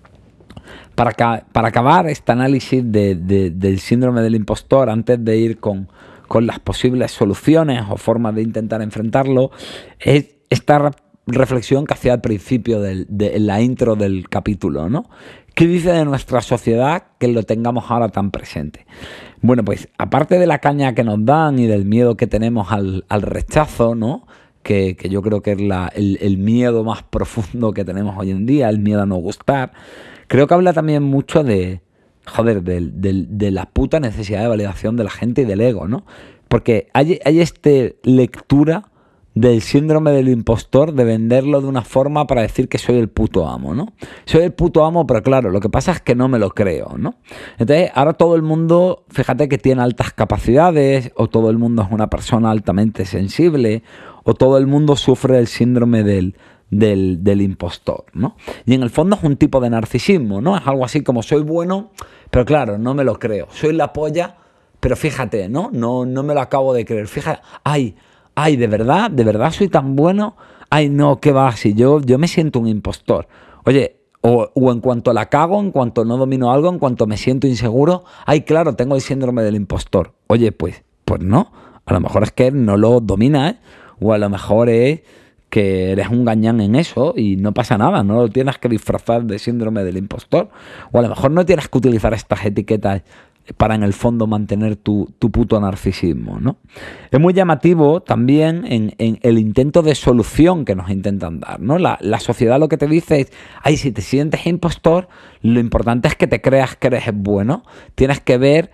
Para, ca- para acabar este análisis de, de, del síndrome del impostor, antes de ir con, con las posibles soluciones o formas de intentar enfrentarlo, es esta reflexión que hacía al principio del, de en la intro del capítulo, ¿no? ¿Qué dice de nuestra sociedad que lo tengamos ahora tan presente? Bueno, pues aparte de la caña que nos dan y del miedo que tenemos al, al rechazo, ¿no? Que, que yo creo que es la, el, el miedo más profundo que tenemos hoy en día, el miedo a no gustar, creo que habla también mucho de, joder, de, de, de la puta necesidad de validación de la gente y del ego, ¿no? Porque hay, hay esta lectura del síndrome del impostor, de venderlo de una forma para decir que soy el puto amo, ¿no? Soy el puto amo, pero claro, lo que pasa es que no me lo creo, ¿no? Entonces, ahora todo el mundo, fíjate que tiene altas capacidades, o todo el mundo es una persona altamente sensible, o todo el mundo sufre el síndrome del, del, del impostor, ¿no? Y en el fondo es un tipo de narcisismo, ¿no? Es algo así como soy bueno, pero claro, no me lo creo. Soy la polla, pero fíjate, ¿no? No, no me lo acabo de creer. Fíjate, ay... Ay, ¿de verdad? ¿De verdad soy tan bueno? Ay, no, ¿qué va? Si yo, yo me siento un impostor. Oye, o, o en cuanto la cago, en cuanto no domino algo, en cuanto me siento inseguro, ay, claro, tengo el síndrome del impostor. Oye, pues, pues no. A lo mejor es que no lo dominas, ¿eh? O a lo mejor es que eres un gañán en eso y no pasa nada, no lo tienes que disfrazar de síndrome del impostor. O a lo mejor no tienes que utilizar estas etiquetas para en el fondo mantener tu, tu puto narcisismo, ¿no? Es muy llamativo también en, en el intento de solución que nos intentan dar, ¿no? La, la sociedad lo que te dice es, ay, si te sientes impostor, lo importante es que te creas que eres bueno, tienes que ver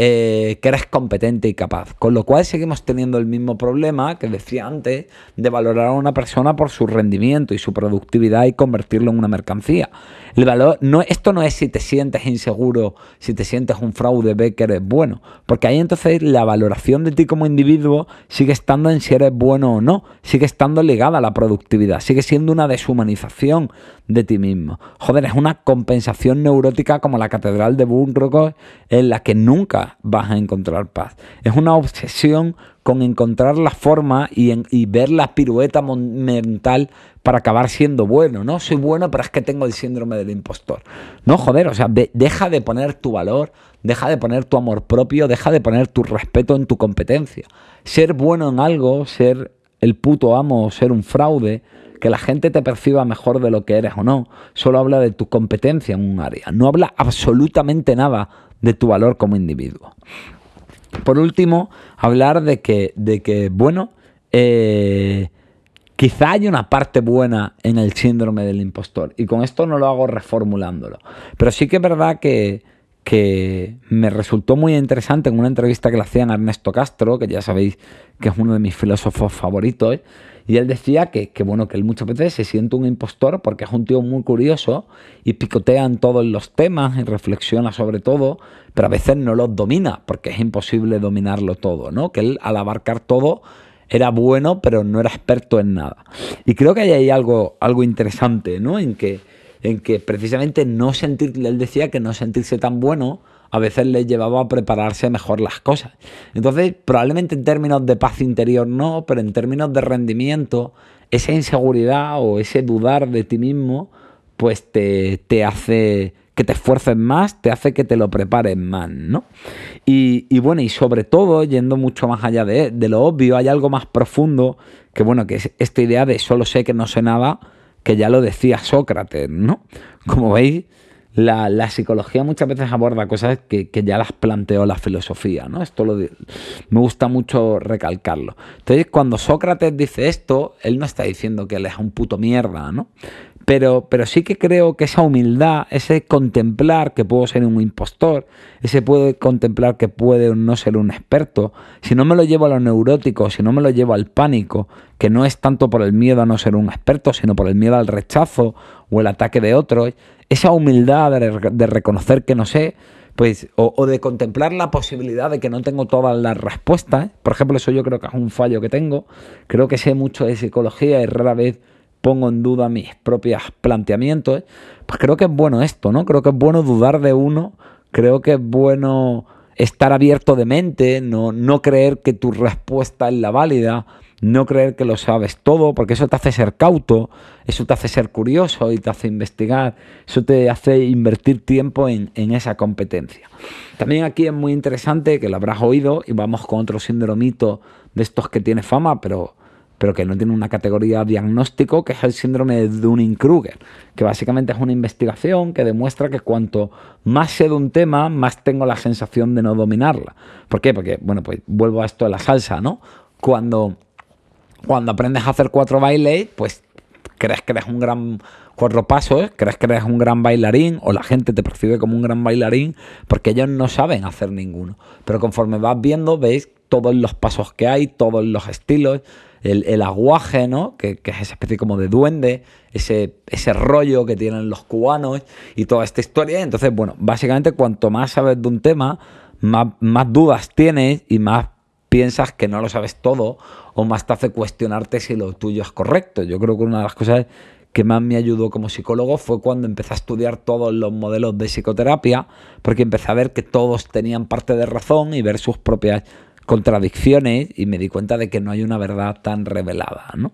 eh, que eres competente y capaz. Con lo cual seguimos teniendo el mismo problema que decía antes de valorar a una persona por su rendimiento y su productividad y convertirlo en una mercancía. El valor, no, esto no es si te sientes inseguro, si te sientes un fraude, ve que eres bueno. Porque ahí entonces la valoración de ti como individuo sigue estando en si eres bueno o no. Sigue estando ligada a la productividad. Sigue siendo una deshumanización de ti mismo. Joder, es una compensación neurótica como la catedral de Burgos en la que nunca vas a encontrar paz. Es una obsesión con encontrar la forma y, en, y ver la pirueta mental para acabar siendo bueno, ¿no? Soy bueno, pero es que tengo el síndrome del impostor. No, joder, o sea, de, deja de poner tu valor, deja de poner tu amor propio, deja de poner tu respeto en tu competencia. Ser bueno en algo, ser el puto amo o ser un fraude, que la gente te perciba mejor de lo que eres o no, solo habla de tu competencia en un área. No habla absolutamente nada de tu valor como individuo. Por último, hablar de que, de que bueno, eh, quizá hay una parte buena en el síndrome del impostor. Y con esto no lo hago reformulándolo. Pero sí que es verdad que, que me resultó muy interesante en una entrevista que le hacían a Ernesto Castro, que ya sabéis que es uno de mis filósofos favoritos, ¿eh? Y él decía que, que, bueno, que él muchas veces se siente un impostor porque es un tío muy curioso y picotea en todos los temas y reflexiona sobre todo, pero a veces no los domina porque es imposible dominarlo todo, ¿no? Que él, al abarcar todo, era bueno, pero no era experto en nada. Y creo que ahí hay algo, algo interesante, ¿no? En que, en que precisamente no sentir, él decía que no sentirse tan bueno a veces le llevaba a prepararse mejor las cosas. Entonces, probablemente en términos de paz interior no, pero en términos de rendimiento, esa inseguridad o ese dudar de ti mismo, pues te, te hace que te esfuerces más, te hace que te lo prepares más, ¿no? Y, y bueno, y sobre todo, yendo mucho más allá de, de lo obvio, hay algo más profundo, que bueno, que es esta idea de solo sé que no sé nada, que ya lo decía Sócrates, ¿no? Como veis, La, la psicología muchas veces aborda cosas que, que ya las planteó la filosofía, ¿no? Esto lo, me gusta mucho recalcarlo. Entonces, cuando Sócrates dice esto, él no está diciendo que él es un puto mierda, ¿no? Pero, pero sí que creo que esa humildad, ese contemplar que puedo ser un impostor, ese puede contemplar que puede no ser un experto, si no me lo llevo a lo neurótico, si no me lo llevo al pánico, que no es tanto por el miedo a no ser un experto, sino por el miedo al rechazo o el ataque de otros, esa humildad de, de reconocer que no sé, pues, o, o de contemplar la posibilidad de que no tengo todas las respuestas. Por ejemplo, eso yo creo que es un fallo que tengo. Creo que sé mucho de psicología y rara vez pongo en duda mis propios planteamientos. Pues creo que es bueno esto, ¿no? Creo que es bueno dudar de uno, creo que es bueno estar abierto de mente, no, no creer que tu respuesta es la válida, no creer que lo sabes todo, porque eso te hace ser cauto, eso te hace ser curioso y te hace investigar, eso te hace invertir tiempo en, en esa competencia. También aquí es muy interesante, que lo habrás oído, y vamos con otro síndromito de estos que tiene fama, pero, pero que no tiene una categoría diagnóstico, que es el síndrome de Dunning-Kruger, que básicamente es una investigación que demuestra que cuanto más sé de un tema, más tengo la sensación de no dominarla. ¿Por qué? Porque, bueno, pues vuelvo a esto de la salsa, ¿no? Cuando... Cuando aprendes a hacer cuatro bailes, pues crees que eres un gran cuatro pasos, crees que eres un gran bailarín, o la gente te percibe como un gran bailarín, porque ellos no saben hacer ninguno. Pero conforme vas viendo, veis todos los pasos que hay, todos los estilos, el, el aguaje, ¿no? Que, que es esa especie como de duende, ese, ese rollo que tienen los cubanos y toda esta historia. Entonces, bueno, básicamente cuanto más sabes de un tema, más, más dudas tienes y más piensas que no lo sabes todo, o más te hace cuestionarte si lo tuyo es correcto. Yo creo que una de las cosas que más me ayudó como psicólogo fue cuando empecé a estudiar todos los modelos de psicoterapia, porque empecé a ver que todos tenían parte de razón y ver sus propias contradicciones, y me di cuenta de que no hay una verdad tan revelada, ¿no?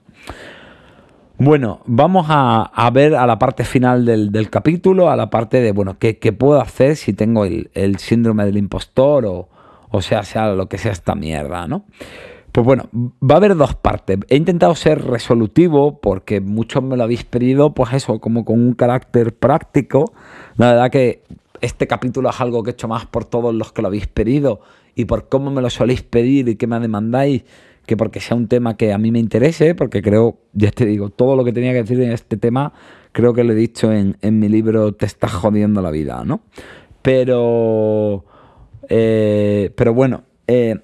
Bueno, vamos a, a ver a la parte final del, del capítulo, a la parte de, bueno, ¿qué, qué puedo hacer si tengo el, el síndrome del impostor o O sea, sea lo que sea esta mierda, ¿no? Pues bueno, va a haber dos partes. He intentado ser resolutivo porque muchos me lo habéis pedido, pues eso, como con un carácter práctico. La verdad que este capítulo es algo que he hecho más por todos los que lo habéis pedido y por cómo me lo soléis pedir y qué me demandáis, que porque sea un tema que a mí me interese, porque creo, ya te digo, todo lo que tenía que decir en este tema, creo que lo he dicho en, en mi libro Te estás jodiendo la vida, ¿no? Pero... Eh, pero bueno, eh,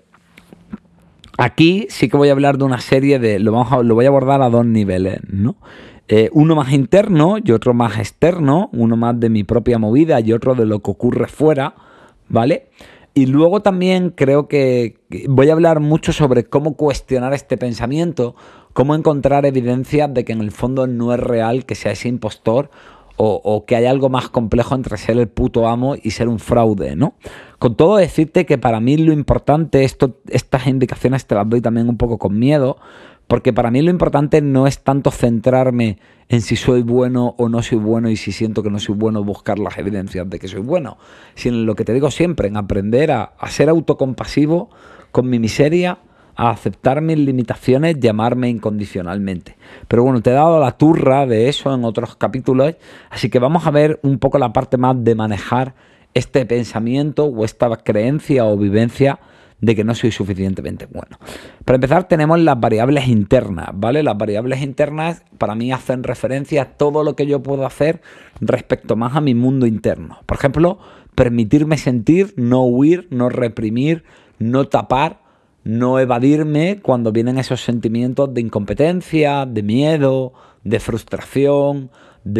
aquí sí que voy a hablar de una serie de... Lo, vamos a, lo voy a abordar a dos niveles, ¿no? Eh, uno más interno y otro más externo, uno más de mi propia movida y otro de lo que ocurre fuera, ¿vale? Y luego también creo que voy a hablar mucho sobre cómo cuestionar este pensamiento, cómo encontrar evidencias de que en el fondo no es real que sea ese impostor, O, o que hay algo más complejo entre ser el puto amo y ser un fraude, ¿no? Con todo, decirte que para mí lo importante, esto, estas indicaciones te las doy también un poco con miedo, porque para mí lo importante no es tanto centrarme en si soy bueno o no soy bueno, y si siento que no soy bueno, buscar las evidencias de que soy bueno, sino en lo que te digo siempre, en aprender a, a ser autocompasivo con mi miseria, a aceptar mis limitaciones y amarme incondicionalmente. Pero bueno, te he dado la turra de eso en otros capítulos, así que vamos a ver un poco la parte más de manejar este pensamiento o esta creencia o vivencia de que no soy suficientemente bueno. Para empezar, tenemos las variables internas, ¿vale? Las variables internas para mí hacen referencia a todo lo que yo puedo hacer respecto más a mi mundo interno. Por ejemplo, permitirme sentir, no huir, no reprimir, no tapar, no evadirme cuando vienen esos sentimientos de incompetencia, de miedo, de frustración,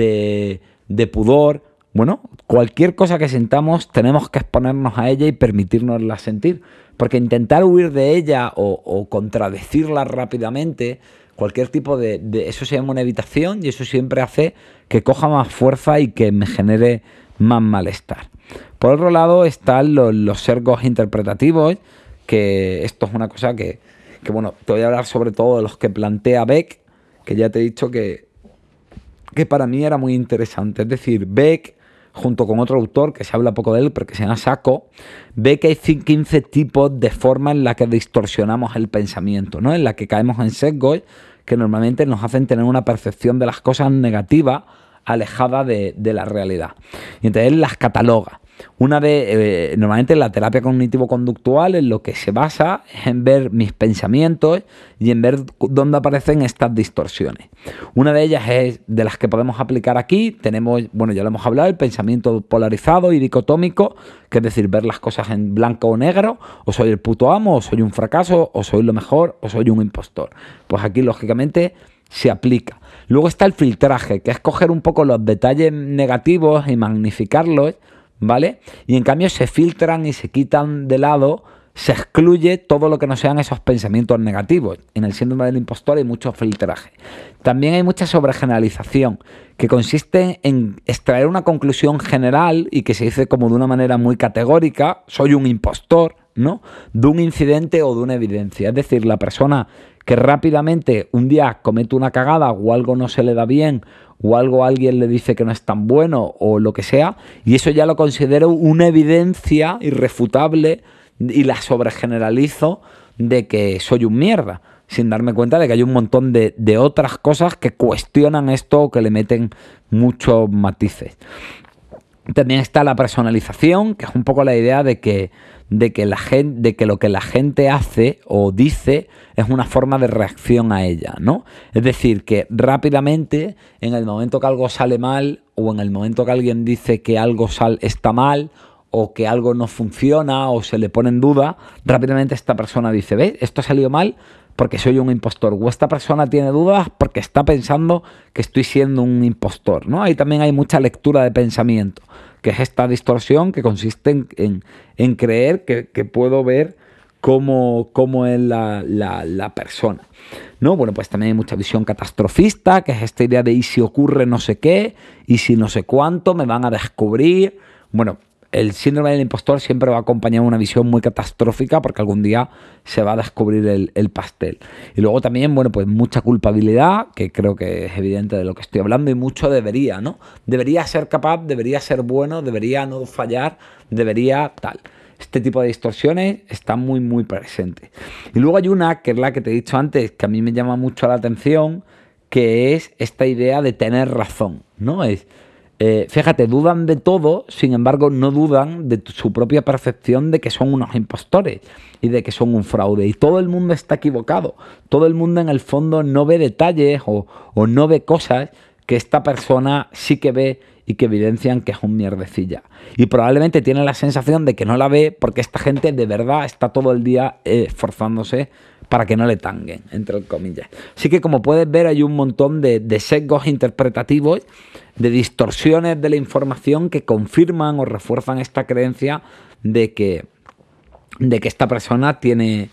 de, de pudor. Bueno, cualquier cosa que sintamos tenemos que exponernos a ella y permitirnosla sentir, porque intentar huir de ella o, o contradecirla rápidamente, cualquier tipo de, de... eso se llama una evitación y eso siempre hace que coja más fuerza y que me genere más malestar. Por otro lado están los, los sesgos interpretativos, que esto es una cosa que, que, bueno, te voy a hablar sobre todo de los que plantea Beck, que ya te he dicho que, que para mí era muy interesante. Es decir, Beck, junto con otro autor que se habla poco de él, pero que se llama Sacco, ve que hay quince tipos de formas en las que distorsionamos el pensamiento, ¿no? En la que caemos en sesgos que normalmente nos hacen tener una percepción de las cosas negativas alejada de, de la realidad. Y entonces él las cataloga. Una de, eh, normalmente la terapia cognitivo-conductual en lo que se basa es en ver mis pensamientos y en ver dónde aparecen estas distorsiones. Una de ellas es de las que podemos aplicar aquí. Tenemos, bueno, ya lo hemos hablado, el pensamiento polarizado y dicotómico, que es decir, ver las cosas en blanco o negro, o soy el puto amo, o soy un fracaso, o soy lo mejor, o soy un impostor. Pues aquí, lógicamente, se aplica. Luego está el filtraje, que es coger un poco los detalles negativos y magnificarlos, ¿vale? Y en cambio se filtran y se quitan de lado, se excluye todo lo que no sean esos pensamientos negativos. En el síndrome del impostor hay mucho filtraje. También hay mucha sobregeneralización, que consiste en extraer una conclusión general y que se dice como de una manera muy categórica, soy un impostor, ¿no? De un incidente o de una evidencia. Es decir, la persona que rápidamente un día comete una cagada o algo no se le da bien o algo alguien le dice que no es tan bueno o lo que sea, y eso ya lo considero una evidencia irrefutable y la sobregeneralizo de que soy un mierda, sin darme cuenta de que hay un montón de, de otras cosas que cuestionan esto o que le meten muchos matices. También está la personalización, que es un poco la idea de que, de que, la gente, de que lo que la gente hace o dice es una forma de reacción a ella, ¿no? Es decir, que rápidamente, en el momento que algo sale mal o en el momento que alguien dice que algo sal, está mal o que algo no funciona o se le pone en duda, rápidamente esta persona dice, ¿ves? Esto ha salido mal porque soy un impostor, o esta persona tiene dudas porque está pensando que estoy siendo un impostor, ¿no? Ahí también hay mucha lectura de pensamiento, que es esta distorsión que consiste en, en, en creer que, que puedo ver cómo, cómo es la, la, la persona, ¿no? Bueno, pues también hay mucha visión catastrofista, que es esta idea de y si ocurre no sé qué, y si no sé cuánto, me van a descubrir. Bueno, el síndrome del impostor siempre va acompañado de una visión muy catastrófica porque algún día se va a descubrir el, el pastel. Y luego también, bueno, pues mucha culpabilidad, que creo que es evidente de lo que estoy hablando, y mucho debería, ¿no? Debería ser capaz, debería ser bueno, debería no fallar, debería tal. Este tipo de distorsiones están muy, muy presentes. Y luego hay una, que es la que te he dicho antes, que a mí me llama mucho la atención, que es esta idea de tener razón, ¿no? Es... Eh, fíjate, dudan de todo, sin embargo no dudan de su propia percepción de que son unos impostores y de que son un fraude. Y todo el mundo está equivocado. Todo el mundo en el fondo no ve detalles o, o no ve cosas que esta persona sí que ve y que evidencian que es un mierdecilla. Y probablemente tiene la sensación de que no la ve porque esta gente de verdad está todo el día eh, esforzándose para que no le tanguen, entre comillas. Así que como puedes ver hay un montón de, de sesgos interpretativos, de distorsiones de la información que confirman o refuerzan esta creencia de que, de que esta persona tiene,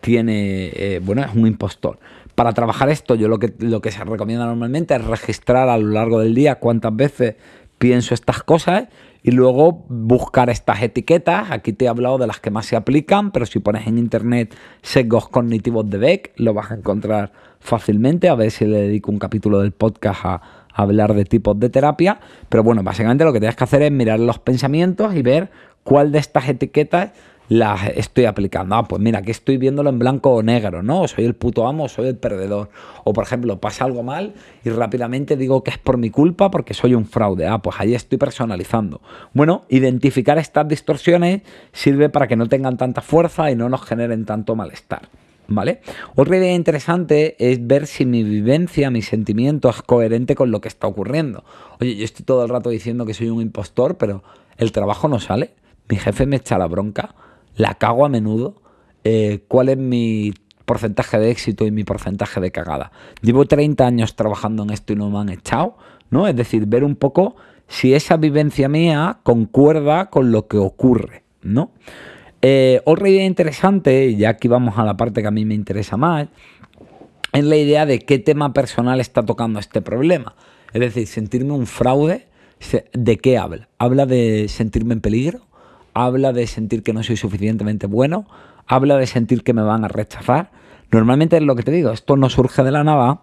tiene eh, bueno, es un impostor. Para trabajar esto, yo lo que, lo que se recomienda normalmente es registrar a lo largo del día cuántas veces pienso estas cosas y luego buscar estas etiquetas. Aquí te he hablado de las que más se aplican, pero si pones en internet sesgos cognitivos de Beck, lo vas a encontrar fácilmente. A ver si le dedico un capítulo del podcast a, a hablar de tipos de terapia. Pero bueno, básicamente lo que tienes que hacer es mirar los pensamientos y ver cuál de estas etiquetas las estoy aplicando. Ah, pues mira, aquí estoy viéndolo en blanco o negro, ¿no? Soy el puto amo, soy el perdedor. O por ejemplo, pasa algo mal y rápidamente digo que es por mi culpa porque soy un fraude. Ah, pues ahí estoy personalizando. Bueno, identificar estas distorsiones sirve para que no tengan tanta fuerza y no nos generen tanto malestar. ¿vale? Otra idea interesante es ver si mi vivencia, mi sentimiento es coherente con lo que está ocurriendo. Oye, yo estoy todo el rato diciendo que soy un impostor, pero el trabajo no sale, mi jefe me echa la bronca, la cago a menudo, eh, ¿cuál es mi porcentaje de éxito y mi porcentaje de cagada? Llevo treinta años trabajando en esto y no me han echado, ¿no? Es decir, ver un poco si esa vivencia mía concuerda con lo que ocurre, ¿no? Eh, otra idea interesante, y ya aquí vamos a la parte que a mí me interesa más, es la idea de qué tema personal está tocando este problema. Es decir, sentirme un fraude, ¿de qué habla? ¿Habla de sentirme en peligro? ¿Habla de sentir que no soy suficientemente bueno? ¿Habla de sentir que me van a rechazar? Normalmente es lo que te digo, esto no surge de la nada,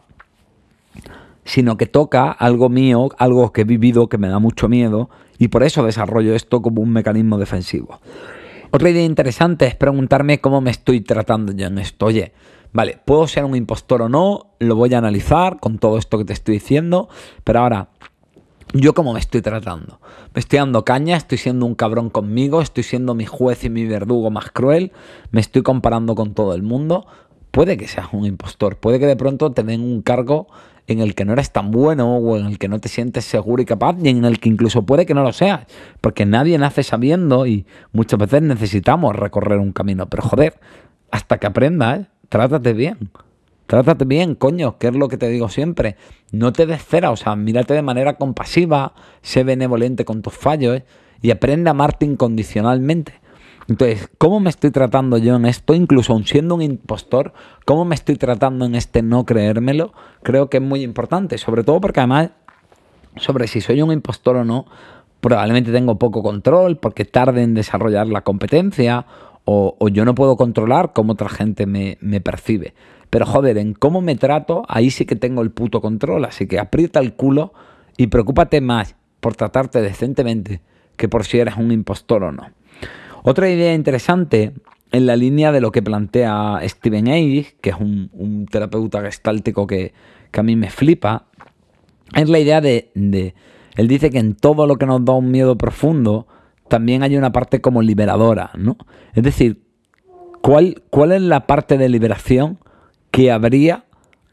sino que toca algo mío, algo que he vivido, que me da mucho miedo, y por eso desarrollo esto como un mecanismo defensivo. Otra idea interesante es preguntarme cómo me estoy tratando yo en esto. Oye, vale, ¿puedo ser un impostor o no? Lo voy a analizar con todo esto que te estoy diciendo, pero ahora, ¿yo cómo me estoy tratando? ¿Me estoy dando caña? ¿Estoy siendo un cabrón conmigo? ¿Estoy siendo mi juez y mi verdugo más cruel? ¿Me estoy comparando con todo el mundo? Puede que seas un impostor, puede que de pronto te den un cargo en el que no eres tan bueno o en el que no te sientes seguro y capaz y en el que incluso puede que no lo seas, porque nadie nace sabiendo y muchas veces necesitamos recorrer un camino, pero joder, hasta que aprendas, ¿eh? Trátate bien, trátate bien, coño, que es lo que te digo siempre, no te des cera, o sea, mírate de manera compasiva, sé benevolente con tus fallos, ¿eh? Y aprende a amarte incondicionalmente. Entonces, ¿cómo me estoy tratando yo en esto? Incluso aun siendo un impostor, ¿cómo me estoy tratando en este no creérmelo? Creo que es muy importante, sobre todo porque además, sobre si soy un impostor o no, probablemente tengo poco control porque tarde en desarrollar la competencia o, o yo no puedo controlar cómo otra gente me, me percibe. Pero joder, en cómo me trato, ahí sí que tengo el puto control, así que aprieta el culo y preocúpate más por tratarte decentemente que por si eres un impostor o no. Otra idea interesante en la línea de lo que plantea Steven Hayes, que es un, un terapeuta gestáltico que, que a mí me flipa, es la idea de, de... Él dice que en todo lo que nos da un miedo profundo también hay una parte como liberadora, ¿no? Es decir, ¿cuál, cuál es la parte de liberación que habría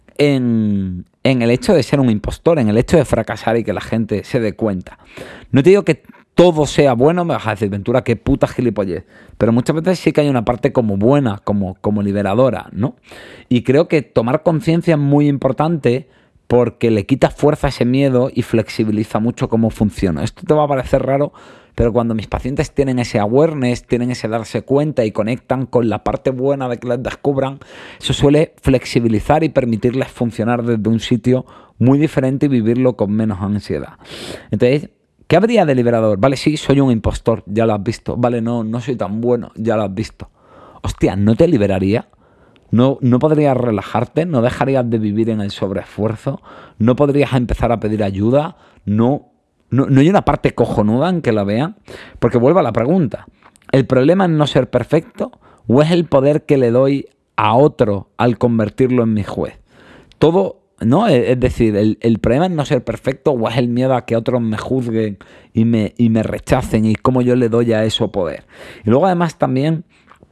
en, en el hecho de ser un impostor, en el hecho de fracasar y que la gente se dé cuenta? No te digo que todo sea bueno, me vas a decir, Ventura, qué puta gilipollez. Pero muchas veces sí que hay una parte como buena, como, como liberadora, ¿no? Y creo que tomar conciencia es muy importante porque le quita fuerza a ese miedo y flexibiliza mucho cómo funciona. Esto te va a parecer raro, pero cuando mis pacientes tienen ese awareness, tienen ese darse cuenta y conectan con la parte buena de que les descubran, eso suele flexibilizar y permitirles funcionar desde un sitio muy diferente y vivirlo con menos ansiedad. Entonces, ¿qué habría de liberador? Vale, sí, soy un impostor, ya lo has visto. Vale, no, no soy tan bueno, ya lo has visto. Hostia, ¿no te liberaría? ¿No, no podrías relajarte? ¿No dejarías de vivir en el sobreesfuerzo? ¿No podrías empezar a pedir ayuda? ¿No, no, no hay una parte cojonuda en que la vean? Porque vuelvo a la pregunta. ¿El problema es no ser perfecto o es el poder que le doy a otro al convertirlo en mi juez? Todo... ¿No? Es decir, el, el problema es no ser perfecto o es el miedo a que otros me juzguen y me, y me rechacen y cómo yo le doy a eso poder. Y luego además también,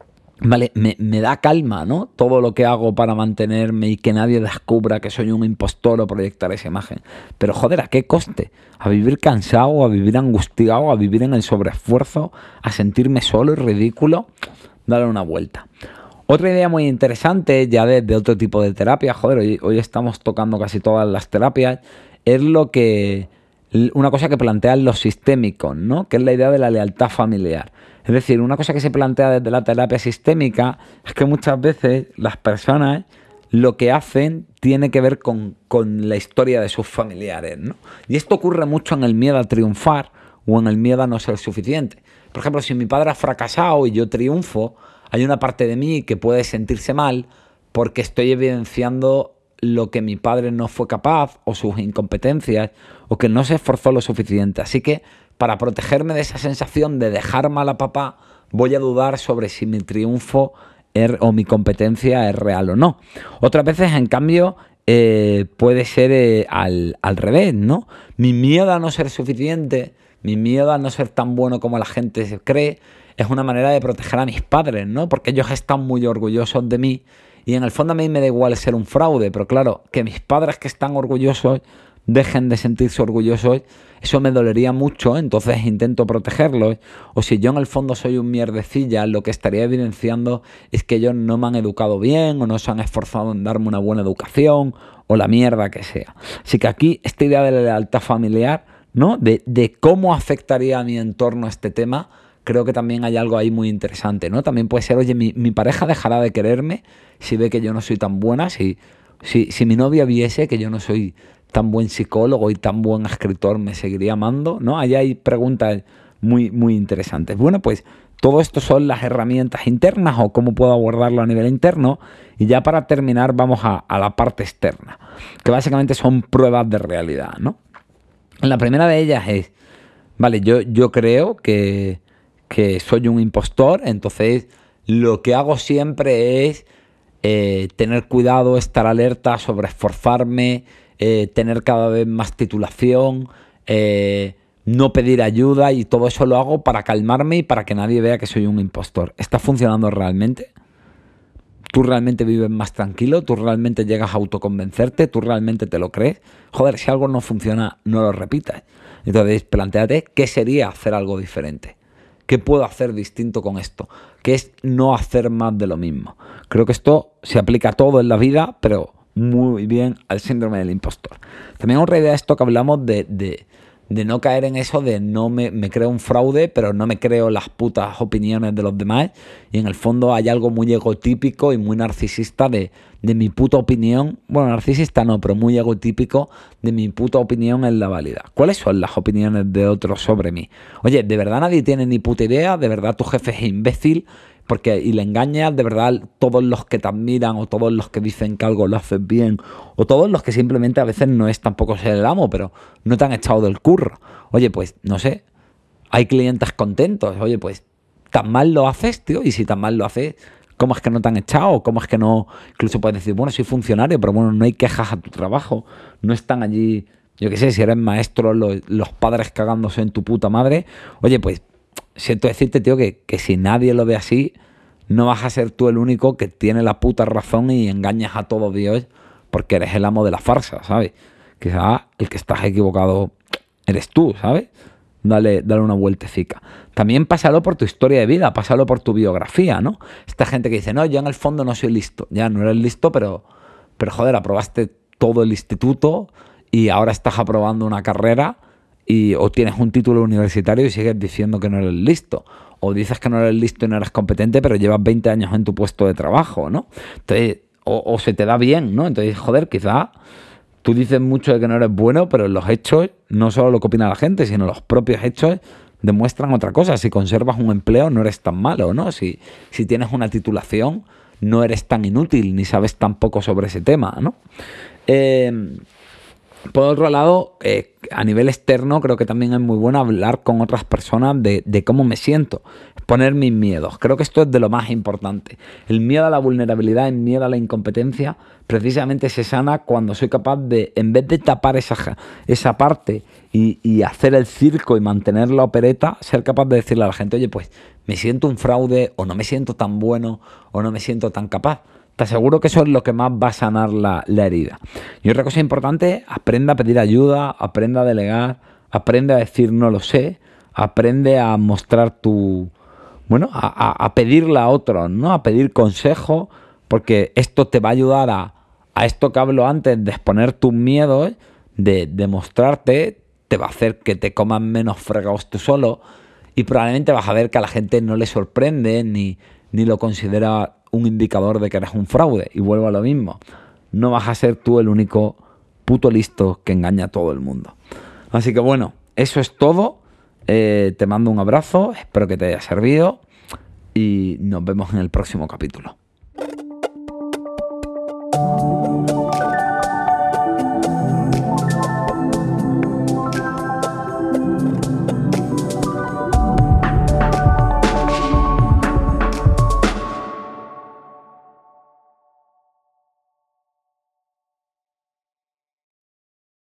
vale, me, me da calma, ¿no? Todo lo que hago para mantenerme y que nadie descubra que soy un impostor o proyectar esa imagen. Pero joder, ¿a qué coste? ¿A vivir cansado, a vivir angustiado, a vivir en el sobreesfuerzo, a sentirme solo y ridículo? Dale una vuelta. Otra idea muy interesante, ya de, de otro tipo de terapia, joder, hoy, hoy estamos tocando casi todas las terapias, es lo que, una cosa que plantean los sistémicos, ¿no? Que es la idea de la lealtad familiar. Es decir, una cosa que se plantea desde la terapia sistémica es que muchas veces las personas lo que hacen tiene que ver con, con la historia de sus familiares, ¿no? Y esto ocurre mucho en el miedo a triunfar o en el miedo a no ser suficiente. Por ejemplo, si mi padre ha fracasado y yo triunfo, hay una parte de mí que puede sentirse mal porque estoy evidenciando lo que mi padre no fue capaz o sus incompetencias o que no se esforzó lo suficiente. Así que para protegerme de esa sensación de dejar mal a papá, voy a dudar sobre si mi triunfo es, o mi competencia es real o no. Otras veces, en cambio, eh, puede ser eh, al, al revés, ¿no? Mi miedo a no ser suficiente, mi miedo a no ser tan bueno como la gente cree, es una manera de proteger a mis padres, ¿no? Porque ellos están muy orgullosos de mí Y en el fondo a mí me da igual ser un fraude, pero claro, que mis padres que están orgullosos dejen de sentirse orgullosos, eso me dolería mucho, entonces intento protegerlos. O si yo en el fondo soy un mierdecilla, lo que estaría evidenciando es que ellos no me han educado bien o no se han esforzado en darme una buena educación o la mierda que sea. Así que aquí esta idea de la lealtad familiar, ¿no? De, de cómo afectaría a mi entorno este tema, creo que también hay algo ahí muy interesante, ¿no? También puede ser, oye, mi, mi pareja dejará de quererme si ve que yo no soy tan buena, si, si, si mi novia viese que yo no soy tan buen psicólogo y tan buen escritor, ¿me seguiría amando? ¿No? Ahí hay preguntas muy, muy interesantes. Bueno, pues todo esto son las herramientas internas o cómo puedo abordarlo a nivel interno. Y ya para terminar vamos a, a la parte externa, que básicamente son pruebas de realidad, ¿no? La primera de ellas es, vale, yo, yo creo que, que soy un impostor, entonces lo que hago siempre es eh, tener cuidado, estar alerta, sobre esforzarme, Eh, tener cada vez más titulación, eh, no pedir ayuda, y todo eso lo hago para calmarme y para que nadie vea que soy un impostor. ¿Está funcionando realmente? ¿Tú realmente vives más tranquilo? ¿Tú realmente llegas a autoconvencerte? ¿Tú realmente te lo crees? Joder, si algo no funciona, no lo repitas. Entonces, plantéate qué sería hacer algo diferente. ¿Qué puedo hacer distinto con esto? ¿Qué es no hacer más de lo mismo? Creo que esto se aplica a todo en la vida, pero muy bien al síndrome del impostor. También otra idea de esto que hablamos de, de, de no caer en eso de no me, me creo un fraude, pero no me creo las putas opiniones de los demás, y en el fondo hay algo muy egotípico y muy narcisista de, de mi puta opinión. Bueno, narcisista no, pero muy egotípico de mi puta opinión es la válida. ¿Cuáles son las opiniones de otros sobre mí? Oye, ¿de verdad nadie tiene ni puta idea? ¿De verdad tu jefe es imbécil? Porque, y le engañas, de verdad, todos los que te admiran o todos los que dicen que algo lo haces bien o todos los que simplemente a veces no es tampoco ser el amo, pero no te han echado del curro. Oye, pues, no sé, hay clientes contentos. Oye, pues, tan mal lo haces, tío, y si tan mal lo haces, ¿cómo es que no te han echado? ¿Cómo es que no? Incluso puedes decir, bueno, soy funcionario, pero bueno, no hay quejas a tu trabajo, no están allí, yo qué sé, si eres maestro, los, los padres cagándose en tu puta madre. Oye, pues, siento decirte, tío, que, que si nadie lo ve así, no vas a ser tú el único que tiene la puta razón y engañas a todo Dios porque eres el amo de la farsa, ¿sabes? Quizá el que estás equivocado eres tú, ¿sabes? Dale, dale una vueltecica. También pásalo por tu historia de vida, pásalo por tu biografía, ¿no? Esta gente que dice, no, yo en el fondo no soy listo. Ya, no eres listo, pero, pero joder, aprobaste todo el instituto y ahora estás aprobando una carrera y o tienes un título universitario y sigues diciendo que no eres listo. O dices que no eres listo y no eres competente, pero llevas veinte años en tu puesto de trabajo, ¿no? Entonces, o, o se te da bien, ¿no? Entonces, joder, quizá tú dices mucho de que no eres bueno, pero en los hechos, no solo lo que opina la gente, sino los propios hechos demuestran otra cosa. Si conservas un empleo, no eres tan malo, ¿no? Si, si tienes una titulación, no eres tan inútil, ni sabes tan poco sobre ese tema, ¿no? Eh... Por otro lado, eh, a nivel externo, creo que también es muy bueno hablar con otras personas de, de cómo me siento, exponer mis miedos. Creo que esto es de lo más importante. El miedo a la vulnerabilidad, el miedo a la incompetencia, precisamente se sana cuando soy capaz de, en vez de tapar esa, esa parte y, y hacer el circo y mantener la opereta, ser capaz de decirle a la gente, oye, pues me siento un fraude, o no me siento tan bueno, o no me siento tan capaz. Te aseguro que eso es lo que más va a sanar la, la herida. Y otra cosa importante, aprende a pedir ayuda, aprende a delegar, aprende a decir no lo sé, aprende a mostrar tu... Bueno, a, a, a pedirle a otros, ¿no? A pedir consejo, porque esto te va a ayudar a, a esto que hablo antes, de exponer tus miedos, de, de mostrarte, te va a hacer que te comas menos fregados tú solo, y probablemente vas a ver que a la gente no le sorprende ni, ni lo considera un indicador de que eres un fraude. Y vuelvo a lo mismo, no vas a ser tú el único puto listo que engaña a todo el mundo. Así que bueno, eso es todo. Eh, te mando un abrazo, espero que te haya servido y nos vemos en el próximo capítulo.